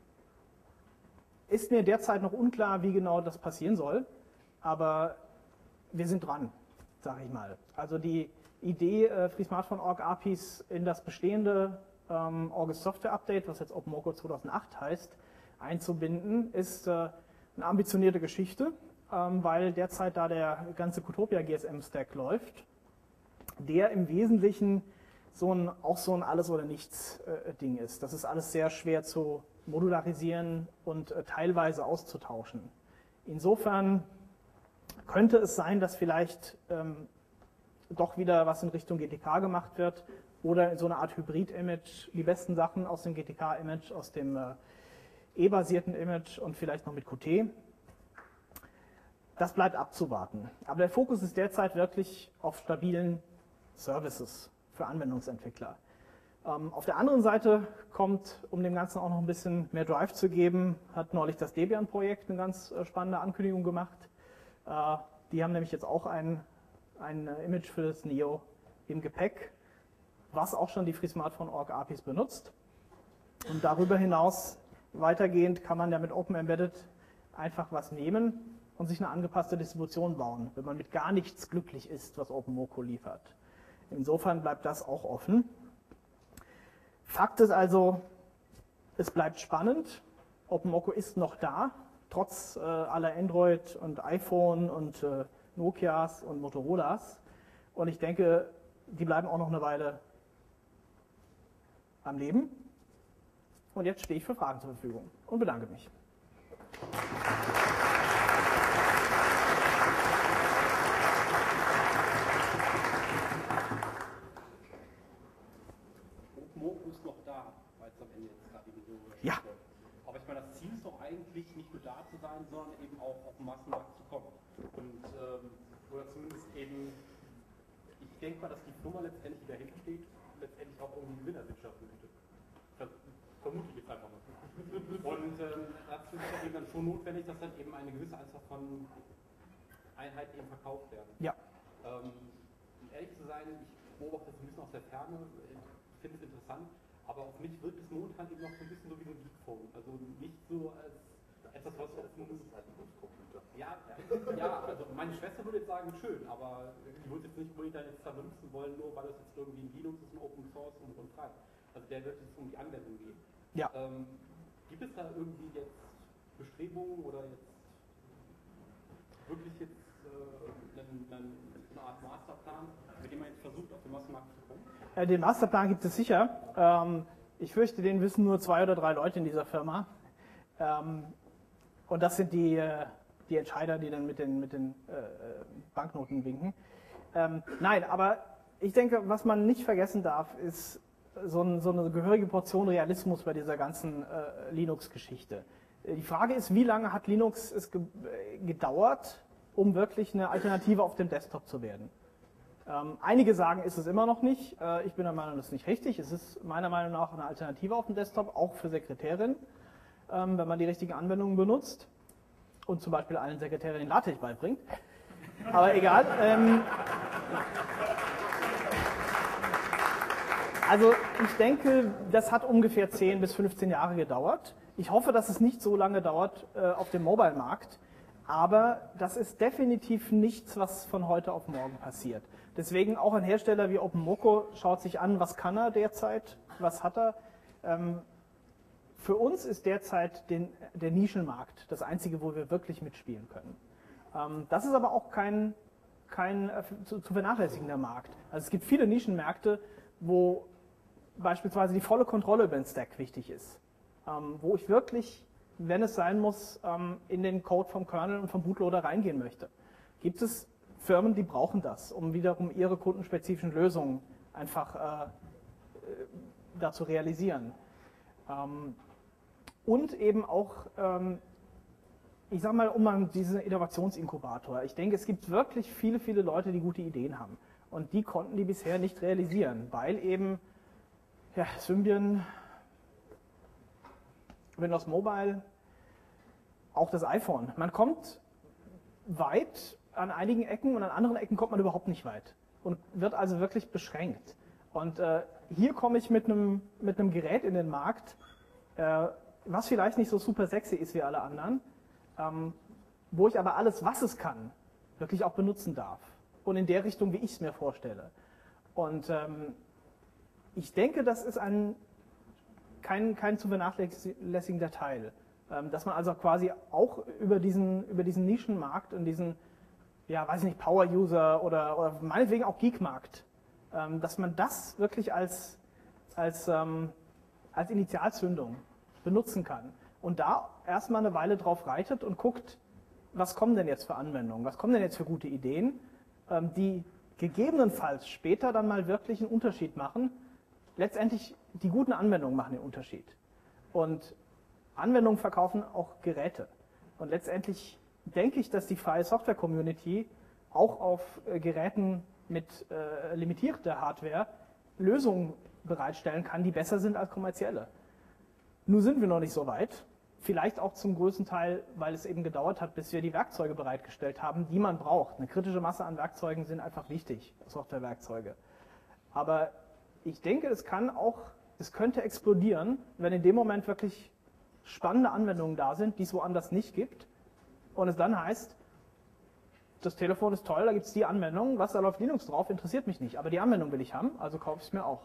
ist mir derzeit noch unklar, wie genau das passieren soll, aber wir sind dran, sage ich mal. Also die Idee, äh, Free Smartphone Punkt org A P Is in das bestehende ähm, August Software Update, was jetzt OpenMoko zweitausendacht heißt, einzubinden, ist äh, eine ambitionierte Geschichte, ähm, weil derzeit da der ganze Qtopia G S M-Stack läuft, der im Wesentlichen so ein, auch so ein Alles-oder-Nichts-Ding ist. Das ist alles sehr schwer zu modularisieren und äh, teilweise auszutauschen. Insofern könnte es sein, dass vielleicht ähm, doch wieder was in Richtung G T K gemacht wird oder in so eine Art Hybrid-Image, die besten Sachen aus dem G T K-Image, aus dem äh, E-basierten Image und vielleicht noch mit Qt. Das bleibt abzuwarten. Aber der Fokus ist derzeit wirklich auf stabilen Services für Anwendungsentwickler. Ähm, auf der anderen Seite kommt, um dem Ganzen auch noch ein bisschen mehr Drive zu geben, hat neulich das Debian-Projekt eine ganz äh, spannende Ankündigung gemacht. Äh, die haben nämlich jetzt auch ein, ein Image für das Neo im Gepäck, was auch schon die Free Smartphone Punkt org A P Is benutzt. Und darüber hinaus, weitergehend, kann man ja mit Open Embedded einfach was nehmen und sich eine angepasste Distribution bauen, wenn man mit gar nichts glücklich ist, was OpenMoko liefert. Insofern bleibt das auch offen. Fakt ist also, es bleibt spannend. OpenMoko ist noch da, trotz äh, aller Android und iPhone und äh, Nokias und Motorolas. Und ich denke, die bleiben auch noch eine Weile am Leben. Und jetzt stehe ich für Fragen zur Verfügung und bedanke mich. OpenMoko ist noch da, weil es am Ende jetzt gerade die Video Ja. wird. Aber ich meine, das Ziel ist doch eigentlich nicht nur da zu sein, sondern eben auch auf den Massenmarkt zu kommen. Und, ähm, oder zumindest eben, ich denke mal, dass die Firma letztendlich, die dahinter steht, letztendlich auch irgendwie Gewinner wirtschaften möchte. Das vermute ich jetzt einfach mal. Und ähm, dazu ist ja eben dann schon notwendig, dass dann eben eine gewisse Anzahl von Einheiten eben verkauft werden. Ja. Ähm, um ehrlich zu sein, ich beobachte das ein bisschen aus der Ferne, finde es interessant, aber auf mich wirkt es momentan eben noch so ein bisschen so wie ein Geekphone. Also nicht so als etwas, was auf dem Computer. Ja, ja, ja, also meine Schwester würde jetzt sagen, schön, aber die würde jetzt nicht unbedingt dann jetzt da benutzen wollen, nur weil es jetzt irgendwie ein Linux ist, ein Open Source und, und frei. Also der wird es um die Anwendung gehen. Ja. Ähm, gibt es da irgendwie jetzt Bestrebungen oder jetzt wirklich jetzt äh, einen, einen, eine Art Masterplan, mit dem man jetzt versucht, auf den Massenmarkt zu kommen? Äh, den Masterplan gibt es sicher. Ähm, ich fürchte, den wissen nur zwei oder drei Leute in dieser Firma. Ähm, und das sind die, äh, die Entscheider, die dann mit den, mit den äh, Banknoten winken. Ähm, nein, aber ich denke, was man nicht vergessen darf, ist so, ein, so eine gehörige Portion Realismus bei dieser ganzen äh, Linux-Geschichte. Die Frage ist, wie lange hat Linux es ge gedauert, um wirklich eine Alternative auf dem Desktop zu werden? Ähm, einige sagen, ist es immer noch nicht. Äh, ich bin der Meinung, das ist nicht richtig. Es ist meiner Meinung nach eine Alternative auf dem Desktop, auch für Sekretärinnen, ähm, wenn man die richtigen Anwendungen benutzt und zum Beispiel allen Sekretärinnen LaTeX beibringt. Aber egal. Ähm, also ich denke, das hat ungefähr zehn bis fünfzehn Jahre gedauert. Ich hoffe, dass es nicht so lange dauert äh, auf dem Mobile-Markt, aber das ist definitiv nichts, was von heute auf morgen passiert. Deswegen auch ein Hersteller wie OpenMoko schaut sich an, was kann er derzeit, was hat er. Ähm, für uns ist derzeit den, der Nischenmarkt das einzige, wo wir wirklich mitspielen können. Ähm, das ist aber auch kein, kein äh, zu, zu vernachlässigender Markt. Also es gibt viele Nischenmärkte, wo beispielsweise die volle Kontrolle über den Stack wichtig ist. Ähm, wo ich wirklich, wenn es sein muss, ähm, in den Code vom Kernel und vom Bootloader reingehen möchte. Gibt es Firmen, die brauchen das, um wiederum ihre kundenspezifischen Lösungen einfach äh, da zu realisieren. Ähm, und eben auch, ähm, ich sage mal, um mal diesen Innovationsinkubator. Ich denke, es gibt wirklich viele, viele Leute, die gute Ideen haben. Und die konnten die bisher nicht realisieren, weil eben ja, Symbian, Windows Mobile, auch das iPhone. Man kommt weit an einigen Ecken und an anderen Ecken kommt man überhaupt nicht weit und wird also wirklich beschränkt. Und äh, hier komme ich mit einem mit einem Gerät in den Markt, äh, was vielleicht nicht so super sexy ist wie alle anderen, ähm, wo ich aber alles, was es kann, wirklich auch benutzen darf. Und in der Richtung, wie ich es mir vorstelle. Und ähm, ich denke, das ist ein kein, kein zu vernachlässigender Teil. Ähm, dass man also quasi auch über diesen, über diesen Nischenmarkt und diesen, ja, weiß ich nicht, Power-User oder, oder meinetwegen auch Geek-Markt, ähm, dass man das wirklich als, als, ähm, als Initialzündung benutzen kann. Und da erstmal eine Weile drauf reitet und guckt, was kommen denn jetzt für Anwendungen, was kommen denn jetzt für gute Ideen, ähm, die gegebenenfalls später dann mal wirklich einen Unterschied machen. Letztendlich, die guten Anwendungen machen den Unterschied. Und Anwendungen verkaufen auch Geräte. Und letztendlich denke ich, dass die freie Software-Community auch auf äh, Geräten mit äh, limitierter Hardware Lösungen bereitstellen kann, die besser sind als kommerzielle. Nun sind wir noch nicht so weit. Vielleicht auch zum größten Teil, weil es eben gedauert hat, bis wir die Werkzeuge bereitgestellt haben, die man braucht. Eine kritische Masse an Werkzeugen sind einfach wichtig, Softwarewerkzeuge. Aber ich denke, es kann auch, es könnte explodieren, wenn in dem Moment wirklich spannende Anwendungen da sind, die es woanders nicht gibt. Und es dann heißt, das Telefon ist toll, da gibt es die Anwendung, was da läuft Linux drauf, interessiert mich nicht. Aber die Anwendung will ich haben, also kaufe ich es mir auch.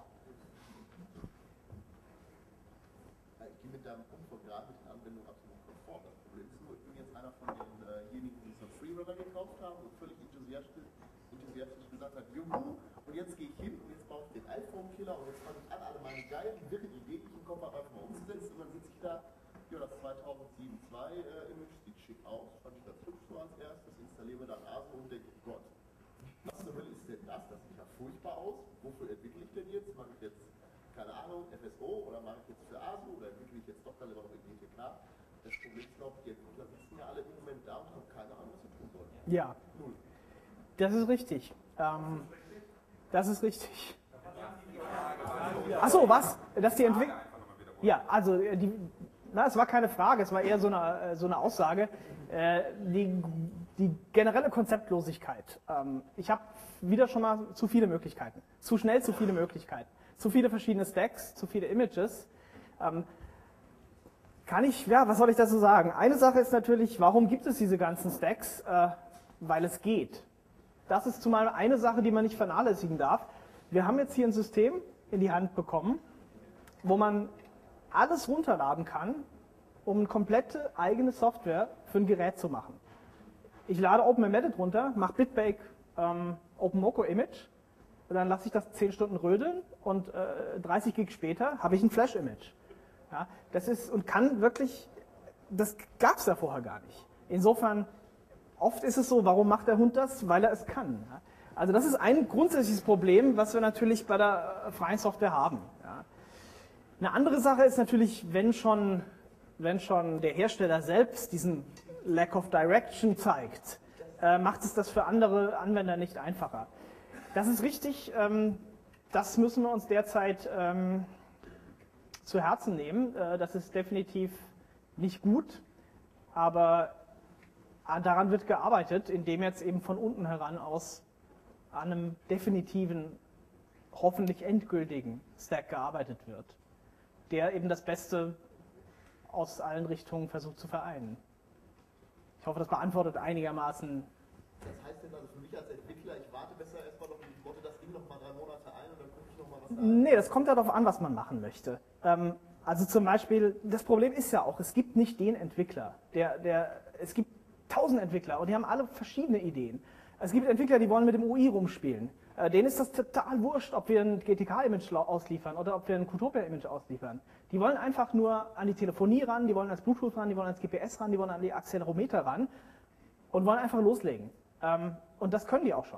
Ich gehe mit deinem Punkt von grafischen Anwendungen absolut konform. Das Problem ist nur, ich bin jetzt einer von denjenigen, die so einen Freerunner gekauft haben und völlig enthusiastisch, enthusiastisch gesagt hat, juhu, und jetzt gehe ich hin und jetzt baue ich den iPhone-Killer und jetzt fange ich an, alle meine geilen, wirren Ideen, die ich im Kopf habe, einfach mal umzusetzen und dann sitze ich da, ja, das zweitausendsieben Punkt zwei äh, Image sieht schick aus, fand ich das hübsch so als erstes, installiere dann ASO und denke, oh Gott, was zur Hölle ist denn das? Das sieht ja furchtbar aus, wofür entwickle ich denn jetzt? Mache ich jetzt, keine Ahnung, F S O oder mache ich jetzt für ASO oder entwickle ich jetzt doch dann immer noch in G T K? Das Problem ist, glaube ich, die Entwickler sitzen ja alle im Moment da und haben keine Ahnung, was sie tun sollen. Ja, Null. das ist richtig. Ähm, das ist richtig. Achso, was? Dass die Entwickler... Ja, also die, na, es war keine Frage, es war eher so eine, so eine Aussage. Äh, die, die generelle Konzeptlosigkeit. Ähm, ich habe wieder schon mal zu viele Möglichkeiten. Zu schnell zu viele Möglichkeiten. Zu viele verschiedene Stacks, zu viele Images. Ähm, kann ich, ja, was soll ich dazu sagen? Eine Sache ist natürlich, warum gibt es diese ganzen Stacks? Äh, weil es geht. Das ist zumal eine Sache, die man nicht vernachlässigen darf. Wir haben jetzt hier ein System in die Hand bekommen, wo man alles runterladen kann, um eine komplette eigene Software für ein Gerät zu machen. Ich lade OpenEmbedded runter, mache Bitbake ähm, OpenMoko Image, und dann lasse ich das zehn Stunden rödeln und äh, dreißig Gig später habe ich ein Flash-Image. Ja, das ist und kann wirklich, das gab es ja vorher gar nicht. Insofern, oft ist es so, warum macht der Hund das? Weil er es kann. Ja. Also das ist ein grundsätzliches Problem, was wir natürlich bei der freien Software haben. Ja. Eine andere Sache ist natürlich, wenn schon, wenn schon der Hersteller selbst diesen Lack of Direction zeigt, äh, macht es das für andere Anwender nicht einfacher. Das ist richtig, ähm, das müssen wir uns derzeit ähm, zu Herzen nehmen. Äh, das ist definitiv nicht gut, aber daran wird gearbeitet, indem jetzt eben von unten heran aus an einem definitiven, hoffentlich endgültigen Stack gearbeitet wird, der eben das Beste aus allen Richtungen versucht zu vereinen. Ich hoffe, das beantwortet einigermaßen. Das heißt denn also für mich als Entwickler, ich warte besser erstmal noch und ich botte das Ding noch mal drei Monate ein und dann gucke ich noch mal, was da ist? Nee, das kommt ja darauf an, was man machen möchte. Ähm, also zum Beispiel, das Problem ist ja auch, es gibt nicht den Entwickler. Der, der, es gibt tausend Entwickler und die haben alle verschiedene Ideen. Es gibt Entwickler, die wollen mit dem U I rumspielen. Äh, denen ist das total wurscht, ob wir ein G T K-Image ausliefern oder ob wir ein Qtopia-Image ausliefern. Die wollen einfach nur an die Telefonie ran, die wollen ans Bluetooth ran, die wollen ans G P S ran, die wollen an die Accelerometer ran und wollen einfach loslegen. Ähm, und das können die auch schon.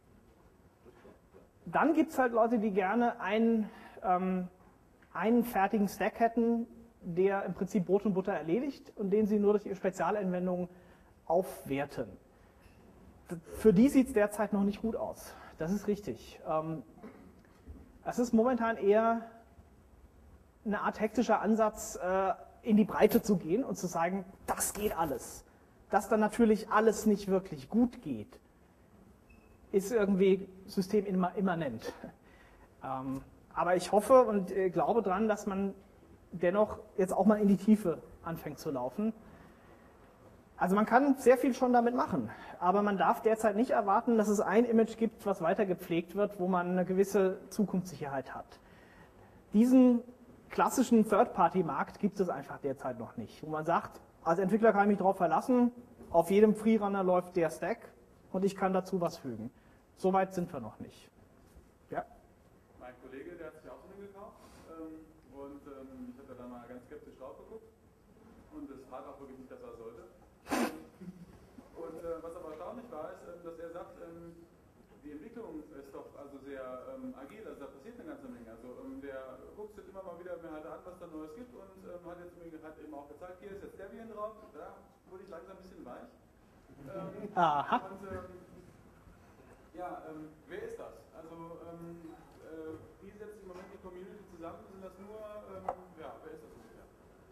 Dann gibt es halt Leute, die gerne einen, ähm, einen fertigen Stack hätten, der im Prinzip Brot und Butter erledigt und den sie nur durch ihre Spezialanwendungen aufwerten. Für die sieht es derzeit noch nicht gut aus. Das ist richtig. Ähm, es ist momentan eher eine Art hektischer Ansatz, äh, in die Breite zu gehen und zu sagen, das geht alles. Dass dann natürlich alles nicht wirklich gut geht, ist irgendwie systemimmanent. Ähm, aber ich hoffe und äh, glaube dran, dass man dennoch jetzt auch mal in die Tiefe anfängt zu laufen. Also man kann sehr viel schon damit machen, aber man darf derzeit nicht erwarten, dass es ein Image gibt, was weiter gepflegt wird, wo man eine gewisse Zukunftssicherheit hat. Diesen klassischen Third-Party-Markt gibt es einfach derzeit noch nicht, wo man sagt, als Entwickler kann ich mich darauf verlassen, auf jedem Freerunner läuft der Stack und ich kann dazu was fügen. So weit sind wir noch nicht. Ja? Mein Kollege, der hat sich auch so eine gekauft ähm, und ähm, ich habe da mal ganz skeptisch drauf geguckt und es tat auch wirklich nicht, dass er sollte. Und äh, was aber erstaunlich war, ist, ähm, dass er sagt, ähm, die Entwicklung ist doch also sehr ähm, agil, also da passiert eine ganze Menge. Also ähm, der guckt sich immer mal wieder mehr halt an, was da Neues gibt und ähm, hat jetzt hat eben auch gezeigt, hier ist jetzt Debian drauf, da wurde ich langsam ein bisschen weich. Ähm, Aha. Und ähm, ja, ähm, wer ist das? Also ähm, äh, wie setzt im Moment die Community zusammen? Sind das nur, ähm, ja, wer ist das ungefähr?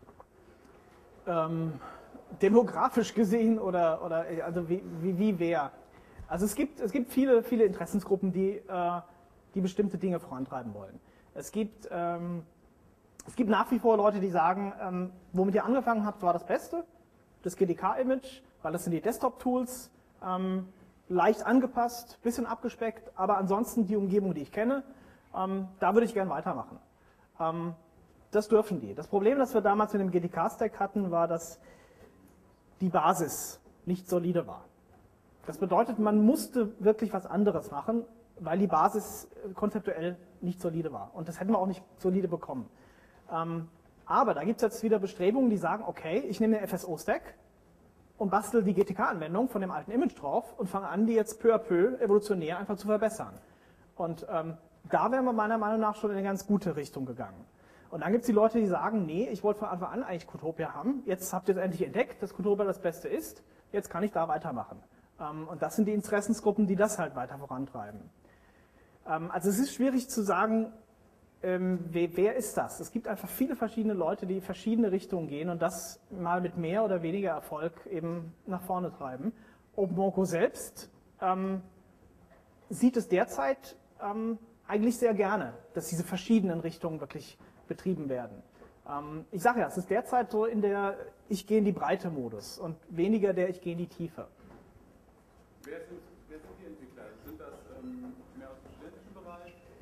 Ähm, demografisch gesehen oder, oder also wie, wie, wie wer? Also es gibt, es gibt viele, viele Interessensgruppen, die, äh, die bestimmte Dinge vorantreiben wollen. Es gibt, ähm, es gibt nach wie vor Leute, die sagen, ähm, womit ihr angefangen habt, war das Beste, das G T K-Image, weil das sind die Desktop-Tools, ähm, leicht angepasst, bisschen abgespeckt, aber ansonsten die Umgebung, die ich kenne, ähm, da würde ich gern weitermachen. Ähm, das dürfen die. Das Problem, das wir damals mit dem G T K-Stack hatten, war, dass die Basis nicht solide war. Das bedeutet, man musste wirklich was anderes machen, weil die Basis konzeptuell nicht solide war. Und das hätten wir auch nicht solide bekommen. Ähm, aber da gibt es jetzt wieder Bestrebungen, die sagen, okay, ich nehme den F S O-Stack und bastel die G T K-Anwendung von dem alten Image drauf und fange an, die jetzt peu à peu evolutionär einfach zu verbessern. Und ähm, da wären wir meiner Meinung nach schon in eine ganz gute Richtung gegangen. Und dann gibt es die Leute, die sagen, nee, ich wollte von Anfang an eigentlich Qtopia haben, jetzt habt ihr es endlich entdeckt, dass Qtopia das Beste ist, jetzt kann ich da weitermachen. Ähm, und das sind die Interessensgruppen, die das halt weiter vorantreiben. Ähm, also es ist schwierig zu sagen, ähm, wer, wer ist das? Es gibt einfach viele verschiedene Leute, die in verschiedene Richtungen gehen und das mal mit mehr oder weniger Erfolg eben nach vorne treiben. OpenMoko selbst ähm, sieht es derzeit ähm, eigentlich sehr gerne, dass diese verschiedenen Richtungen wirklich betrieben werden. Ähm, ich sage ja, es ist derzeit so in der Ich gehe in die Breite Modus und weniger der Ich gehe in die Tiefe. Wer sind, wer sind die Entwickler? Sind das ähm, mehr aus dem studentischen Bereich?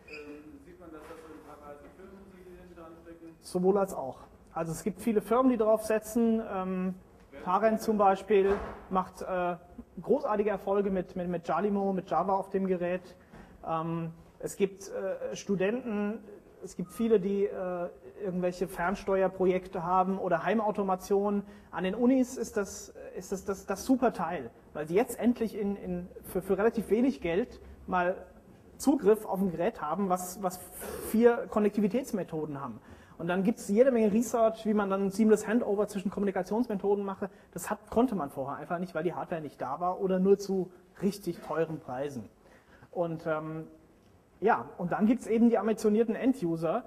Ähm, sieht man, dass das so teilweise Firmen sind, die hinter anstecken? Sowohl als auch. Also es gibt viele Firmen, die darauf setzen. Ähm, Parent zum Beispiel macht äh, großartige Erfolge mit, mit, mit Jalimo, mit Java auf dem Gerät. Ähm, es gibt äh, Studenten, es gibt viele, die äh, irgendwelche Fernsteuerprojekte haben oder Heimautomation. An den Unis ist das, ist das, das, das super Teil, weil sie jetzt endlich in, in, für, für relativ wenig Geld mal Zugriff auf ein Gerät haben, was, was vier Konnektivitätsmethoden haben. Und dann gibt es jede Menge Research, wie man dann ein Seamless Handover zwischen Kommunikationsmethoden mache. Das hat, konnte man vorher einfach nicht, weil die Hardware nicht da war oder nur zu richtig teuren Preisen. Und ähm, ja, und dann gibt es eben die ambitionierten End-User,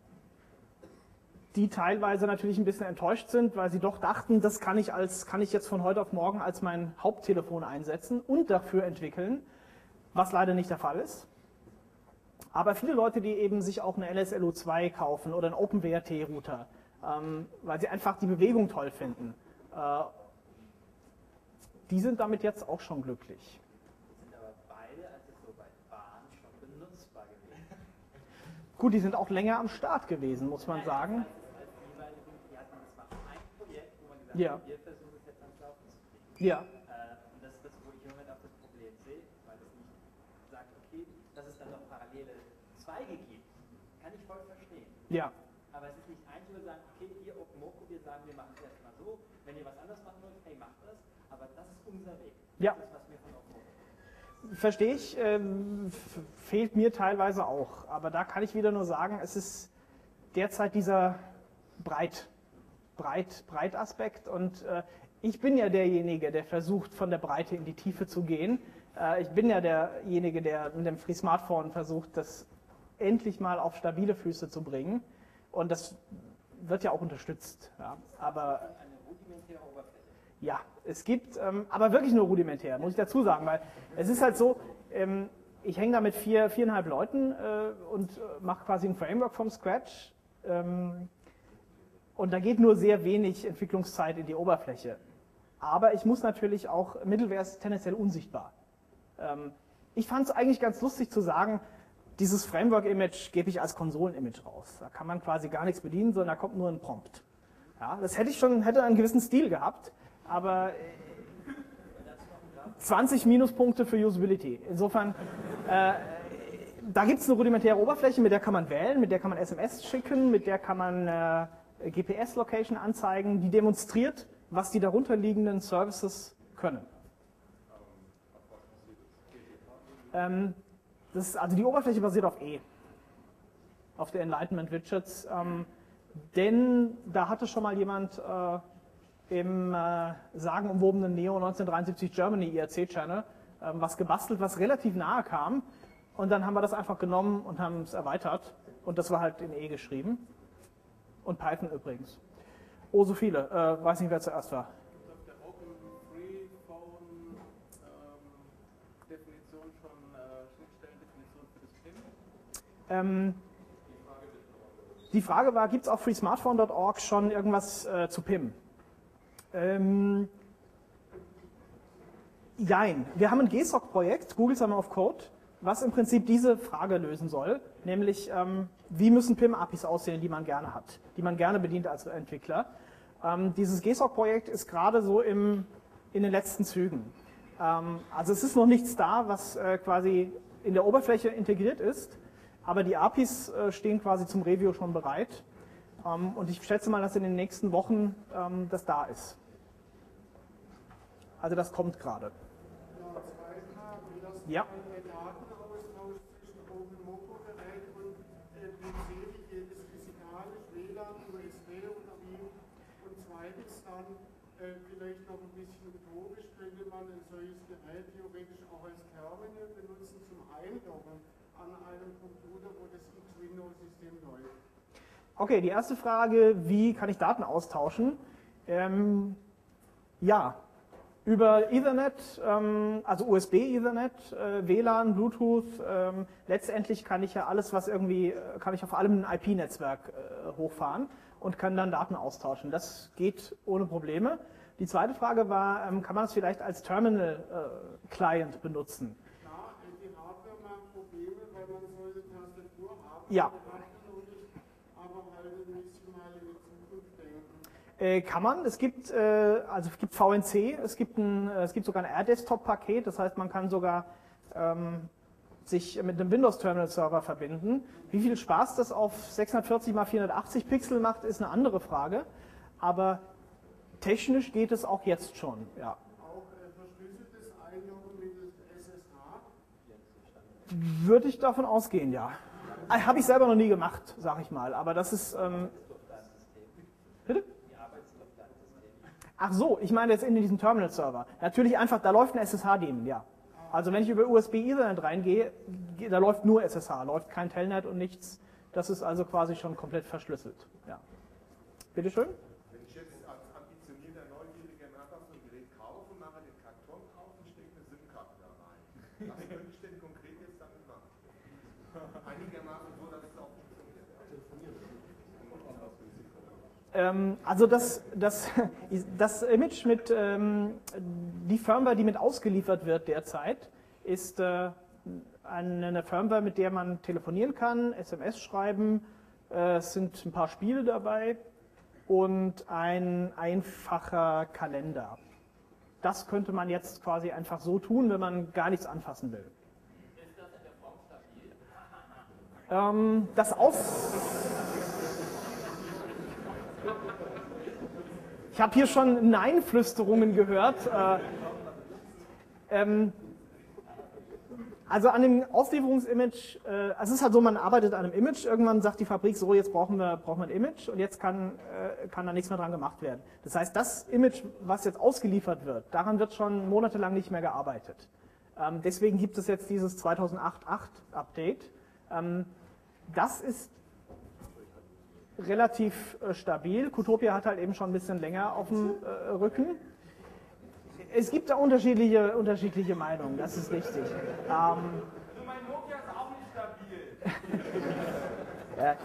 die teilweise natürlich ein bisschen enttäuscht sind, weil sie doch dachten, das kann ich, als, kann ich jetzt von heute auf morgen als mein Haupttelefon einsetzen und dafür entwickeln, was leider nicht der Fall ist. Aber viele Leute, die eben sich auch eine L S L O zwei kaufen oder einen OpenWrt-Router, ähm, weil sie einfach die Bewegung toll finden, äh, die sind damit jetzt auch schon glücklich. Sind aber beide, also so bei Bahn, schon benutzbar gewesen. Gut, die sind auch länger am Start gewesen, muss man sagen. Als jeweilige, die hatten, das war ein Projekt, wo man gesagt Ja. hat, wir versuchen es jetzt ans Laufen zu kriegen. Ja. Äh, und das ist das, wo ich im Moment auch das Problem sehe, weil das nicht sagt, okay, dass es dann noch parallele Zweige gibt, kann ich voll verstehen. Ja. Aber es ist nicht eins, wo wir sagen, okay, hier OpenMoko, wir sagen, wir machen es erstmal so, wenn ihr was anderes machen wollt, hey, macht das, aber das ist unser Weg. Ja. Das ist, was wir von OpenMoko. Verstehe ich, ähm, fehlt mir teilweise auch. Aber da kann ich wieder nur sagen, es ist derzeit dieser Breit, Breit, Breitaspekt und äh, ich bin ja derjenige, der versucht, von der Breite in die Tiefe zu gehen. Äh, ich bin ja derjenige, der mit dem Free Smartphone versucht, das endlich mal auf stabile Füße zu bringen. Und das wird ja auch unterstützt. Ja. Aber Eine rudimentäre Oberfläche. ja, es gibt, ähm, aber wirklich nur rudimentär, muss ich dazu sagen, weil es ist halt so, ähm, ich hänge da mit vier, viereinhalb Leuten äh, und äh, mache quasi ein Framework vom Scratch ähm, und da geht nur sehr wenig Entwicklungszeit in die Oberfläche. Aber ich muss natürlich auch, Middleware ist tendenziell unsichtbar. Ähm, ich fand es eigentlich ganz lustig zu sagen, dieses Framework-Image gebe ich als Konsolen-Image raus. Da kann man quasi gar nichts bedienen, sondern da kommt nur ein Prompt. Ja, das hätte ich schon, hätte einen gewissen Stil gehabt, aber zwanzig Minuspunkte für Usability. Insofern, äh, da gibt es eine rudimentäre Oberfläche, mit der kann man wählen, mit der kann man S M S schicken, mit der kann man äh, G P S-Location anzeigen, die demonstriert, was die darunterliegenden Services können. Ähm, das ist, also die Oberfläche basiert auf E, auf der Enlightenment Widgets, ähm, denn da hatte schon mal jemand äh, im äh, sagenumwobenen Neo neunzehnhundertdreiundsiebzig Germany I R C-Channel äh, was gebastelt, was relativ nahe kam und dann haben wir das einfach genommen und haben es erweitert und das war halt in E geschrieben und Python übrigens. Oh, so viele, äh, weiß nicht, wer zuerst war. Gibt auf der Open Free Phone ähm, Definition schon äh, Schnittstellendefinition für das P I M? Ähm, die Frage war, gibt es auf free smartphone punkt org schon irgendwas äh, zu P I M? Ähm, jein. Wir haben ein G S O C-Projekt, Google Summer of Code, was im Prinzip diese Frage lösen soll, nämlich ähm, wie müssen P I M-A P Is aussehen, die man gerne hat, die man gerne bedient als Entwickler. Ähm, dieses G S O C-Projekt ist gerade so im, in den letzten Zügen. Ähm, also es ist noch nichts da, was äh, quasi in der Oberfläche integriert ist, aber die A P Is äh, stehen quasi zum Review schon bereit. Ähm, und ich schätze mal, dass in den nächsten Wochen ähm, das da ist. Also das kommt gerade. Ja, zwei Fragen. Wie das Ja. der Datenaustausch zwischen OpenMoko-Gerät und äh, P C, wie geht es physikalisch, W L A N, U S B oder wie? Und zweitens dann äh, vielleicht noch ein bisschen utopisch, könnte man ein solches Gerät theoretisch auch als Terminal benutzen zum Einloggen an einem Computer, wo das X-Window-System läuft. Okay, die erste Frage, wie kann ich Daten austauschen? Ähm, ja, über Ethernet, ähm, also U S B Ethernet, äh, W L A N, Bluetooth, ähm, letztendlich kann ich ja alles, was irgendwie, äh, kann ich auf allem ein I P-Netzwerk äh, hochfahren und kann dann Daten austauschen. Das geht ohne Probleme. Die zweite Frage war, ähm, kann man es vielleicht als Terminal-Client äh, benutzen? Klar, die Hardware macht Probleme, weil man solche Tastatur Ja. aber halt ein bisschen mal in die Zukunft denken. Äh, kann man. Es gibt, äh, also es gibt V N C, es gibt, ein, es gibt sogar ein R-Desktop-Paket, das heißt, man kann sogar ähm, sich mit einem Windows-Terminal-Server verbinden. Wie viel Spaß das auf sechshundertvierzig mal vierhundertachtzig Pixel macht, ist eine andere Frage. Aber technisch geht es auch jetzt schon, ja. Auch äh, verschlüsseltes Einloggen mittels S S H? Würde ich davon ausgehen, ja. Äh, Habe ich selber noch nie gemacht, sag ich mal. Aber das ist... Ähm, bitte? Ach so, ich meine jetzt in diesem Terminal-Server. Natürlich einfach, da läuft ein S S H-Daemon, ja. Also wenn ich über U S B Ethernet reingehe, da läuft nur S S H, läuft kein Telnet und nichts. Das ist also quasi schon komplett verschlüsselt. Ja. Bitte schön? Wenn ich jetzt als ambitionierter Neugieriger nachher so ein Gerät kaufe und nachher den Karton kaufe und stecke eine SIM-Karte da rein, was könnte ich denn konkret jetzt damit machen? Einigermaßen so, dass es auch funktioniert. Ähm, also das, das, das Image mit, ähm, die Firmware, die mit ausgeliefert wird derzeit, ist äh, eine Firmware, mit der man telefonieren kann, S M S schreiben, äh, es sind ein paar Spiele dabei und ein einfacher Kalender. Das könnte man jetzt quasi einfach so tun, wenn man gar nichts anfassen will. Ist das in der Form stabil? Ähm, das Aus... Ich habe hier schon Nein-Flüsterungen gehört. Äh, ähm, also an dem Auslieferungsimage, äh, also es ist halt so, man arbeitet an einem Image, irgendwann sagt die Fabrik so, jetzt brauchen wir, brauchen wir ein Image und jetzt kann, äh, kann da nichts mehr dran gemacht werden. Das heißt, das Image, was jetzt ausgeliefert wird, daran wird schon monatelang nicht mehr gearbeitet. Ähm, deswegen gibt es jetzt dieses zweitausendacht Punkt acht Update. Ähm, das ist relativ äh, stabil. Qtopia hat halt eben schon ein bisschen länger auf dem äh, Rücken. Es gibt da unterschiedliche, unterschiedliche Meinungen, das ist richtig. Ähm, Also mein Nokia ist auch nicht stabil. ja.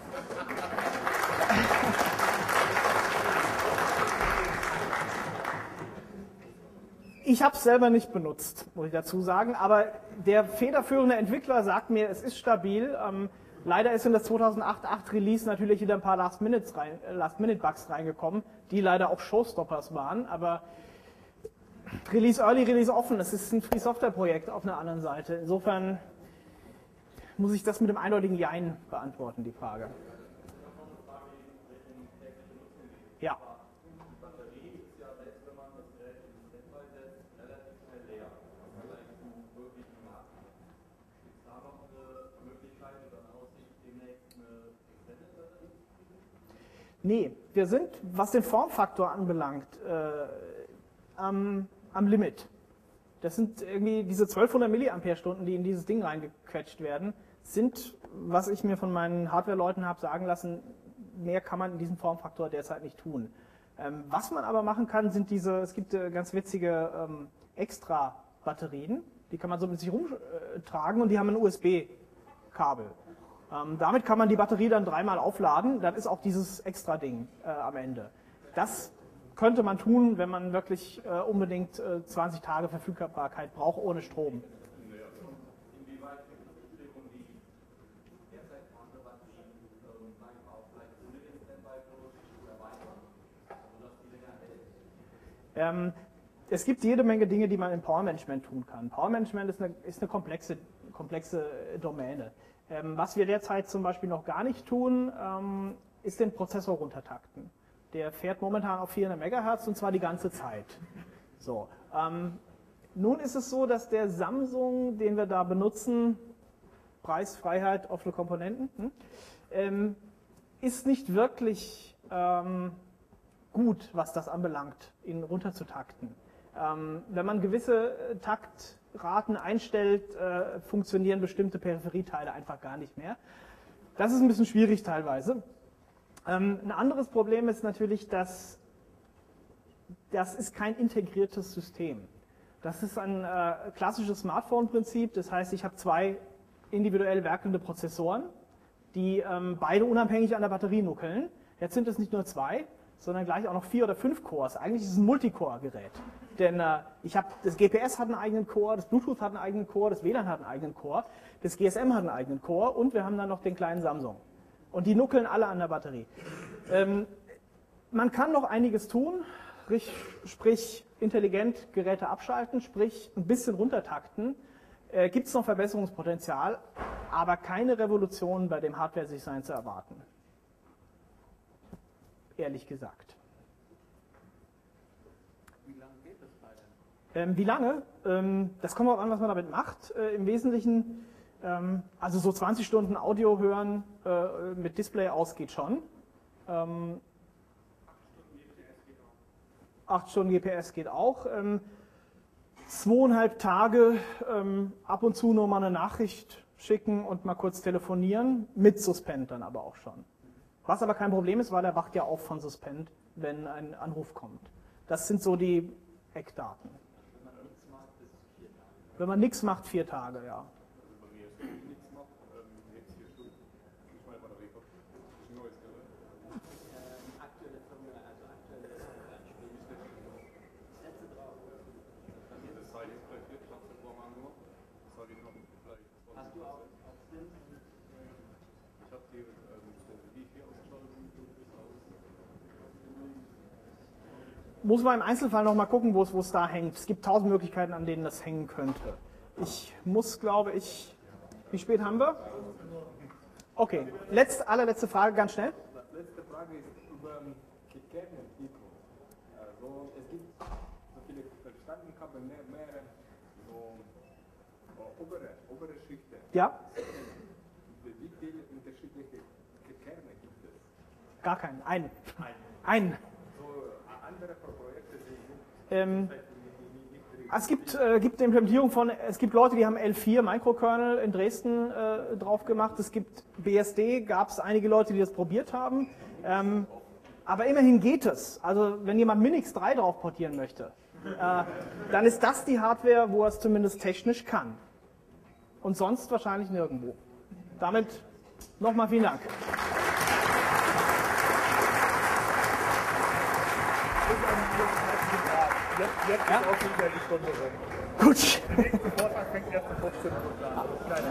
Ich habe es selber nicht benutzt, muss ich dazu sagen, aber der federführende Entwickler sagt mir, es ist stabil. Ähm, Leider ist in das zweitausendacht Punkt acht Release natürlich wieder ein paar Last-Minute-Bugs rein, Last-Minute-Bugs reingekommen, die leider auch Showstoppers waren, aber Release Early, Release Offen, das ist ein Free-Software-Projekt auf einer anderen Seite. Insofern muss ich das mit dem eindeutigen Jein beantworten, die Frage. Ja. Nee, wir sind, was den Formfaktor anbelangt, äh, am, am Limit. Das sind irgendwie diese zwölfhundert Milliampere-Stunden, die in dieses Ding reingequetscht werden, sind, was ich mir von meinen Hardware-Leuten habe sagen lassen, mehr kann man in diesem Formfaktor derzeit nicht tun. Ähm, was man aber machen kann, sind diese, es gibt äh, ganz witzige ähm, Extra-Batterien, die kann man so mit sich rumtragen und die haben ein U S B-Kabel. Ähm, damit kann man die Batterie dann dreimal aufladen, dann ist auch dieses extra Ding äh, am Ende. Das könnte man tun, wenn man wirklich äh, unbedingt äh, zwanzig Tage Verfügbarkeit braucht ohne Strom. Ähm, es gibt jede Menge Dinge, die man im Power Management tun kann. Power Management ist eine, ist eine komplexe, komplexe Domäne. Ähm, was wir derzeit zum Beispiel noch gar nicht tun, ähm, ist den Prozessor runtertakten. Der fährt momentan auf vierhundert Megahertz und zwar die ganze Zeit. So, ähm, nun ist es so, dass der Samsung, den wir da benutzen, Preis, Freiheit, offene Komponenten, hm, ähm, ist nicht wirklich ähm, gut, was das anbelangt, ihn runterzutakten. Ähm, wenn man gewisse Taktraten einstellt, äh, funktionieren bestimmte Peripherieteile einfach gar nicht mehr. Das ist ein bisschen schwierig teilweise. Ähm, ein anderes Problem ist natürlich, dass das ist kein integriertes System. Das ist ein äh, klassisches Smartphone-Prinzip, das heißt, ich habe zwei individuell werkelnde Prozessoren, die ähm, beide unabhängig an der Batterie nuckeln. Jetzt sind es nicht nur zwei, sondern gleich auch noch vier oder fünf Cores. Eigentlich ist es ein Multicore-Gerät. Denn äh, ich habe das G P S hat einen eigenen Core, das Bluetooth hat einen eigenen Core, das W L A N hat einen eigenen Core, das G S M hat einen eigenen Core und wir haben dann noch den kleinen Samsung. Und die nuckeln alle an der Batterie. Ähm, man kann noch einiges tun, sprich intelligent Geräte abschalten, sprich ein bisschen runtertakten. Äh, Gibt es noch Verbesserungspotenzial, aber keine Revolution bei dem Hardware-Design zu erwarten. Ehrlich gesagt. Wie lange geht das bei denn? Ähm, wie lange? Ähm, das kommt auch an, was man damit macht. Äh, Im Wesentlichen, ähm, also so zwanzig Stunden Audio hören äh, mit Display aus geht schon. Ähm, acht Stunden G P S geht auch. Ähm, zweieinhalb Tage ähm, ab und zu nur mal eine Nachricht schicken und mal kurz telefonieren, mit Suspend dann aber auch schon. Was aber kein Problem ist, weil er wacht ja auf von Suspend, wenn ein Anruf kommt. Das sind so die Eckdaten. Wenn man nichts macht, vier Tage, ja. Muss man im Einzelfall noch mal gucken, wo es, wo es da hängt. Es gibt tausend Möglichkeiten, an denen das hängen könnte. Ich muss, glaube ich, wie spät haben wir? Okay, letzte, allerletzte Frage, ganz schnell. Letzte Frage ist über die Kernentwicklung. Also es gibt, so viele verstanden haben, mehr, mehrere so, so obere, obere Schichten. Ja? Wie viele unterschiedliche Kerne gibt es? Gar keinen, einen. Einen. Ähm, es gibt, äh, gibt eine Implementierung von, es gibt Leute, die haben L vier Microkernel in Dresden äh, drauf gemacht. Es gibt B S D, gab es einige Leute, die das probiert haben. Ähm, aber immerhin geht es. Also wenn jemand Minix drei drauf portieren möchte, äh, dann ist das die Hardware, wo er es zumindest technisch kann. Und sonst wahrscheinlich nirgendwo. Damit nochmal vielen Dank. Jetzt, jetzt ja? ist auch wieder die Stunde rum. Gut. Der nächste Vortrag fängt erst um fünfzehn Uhr an.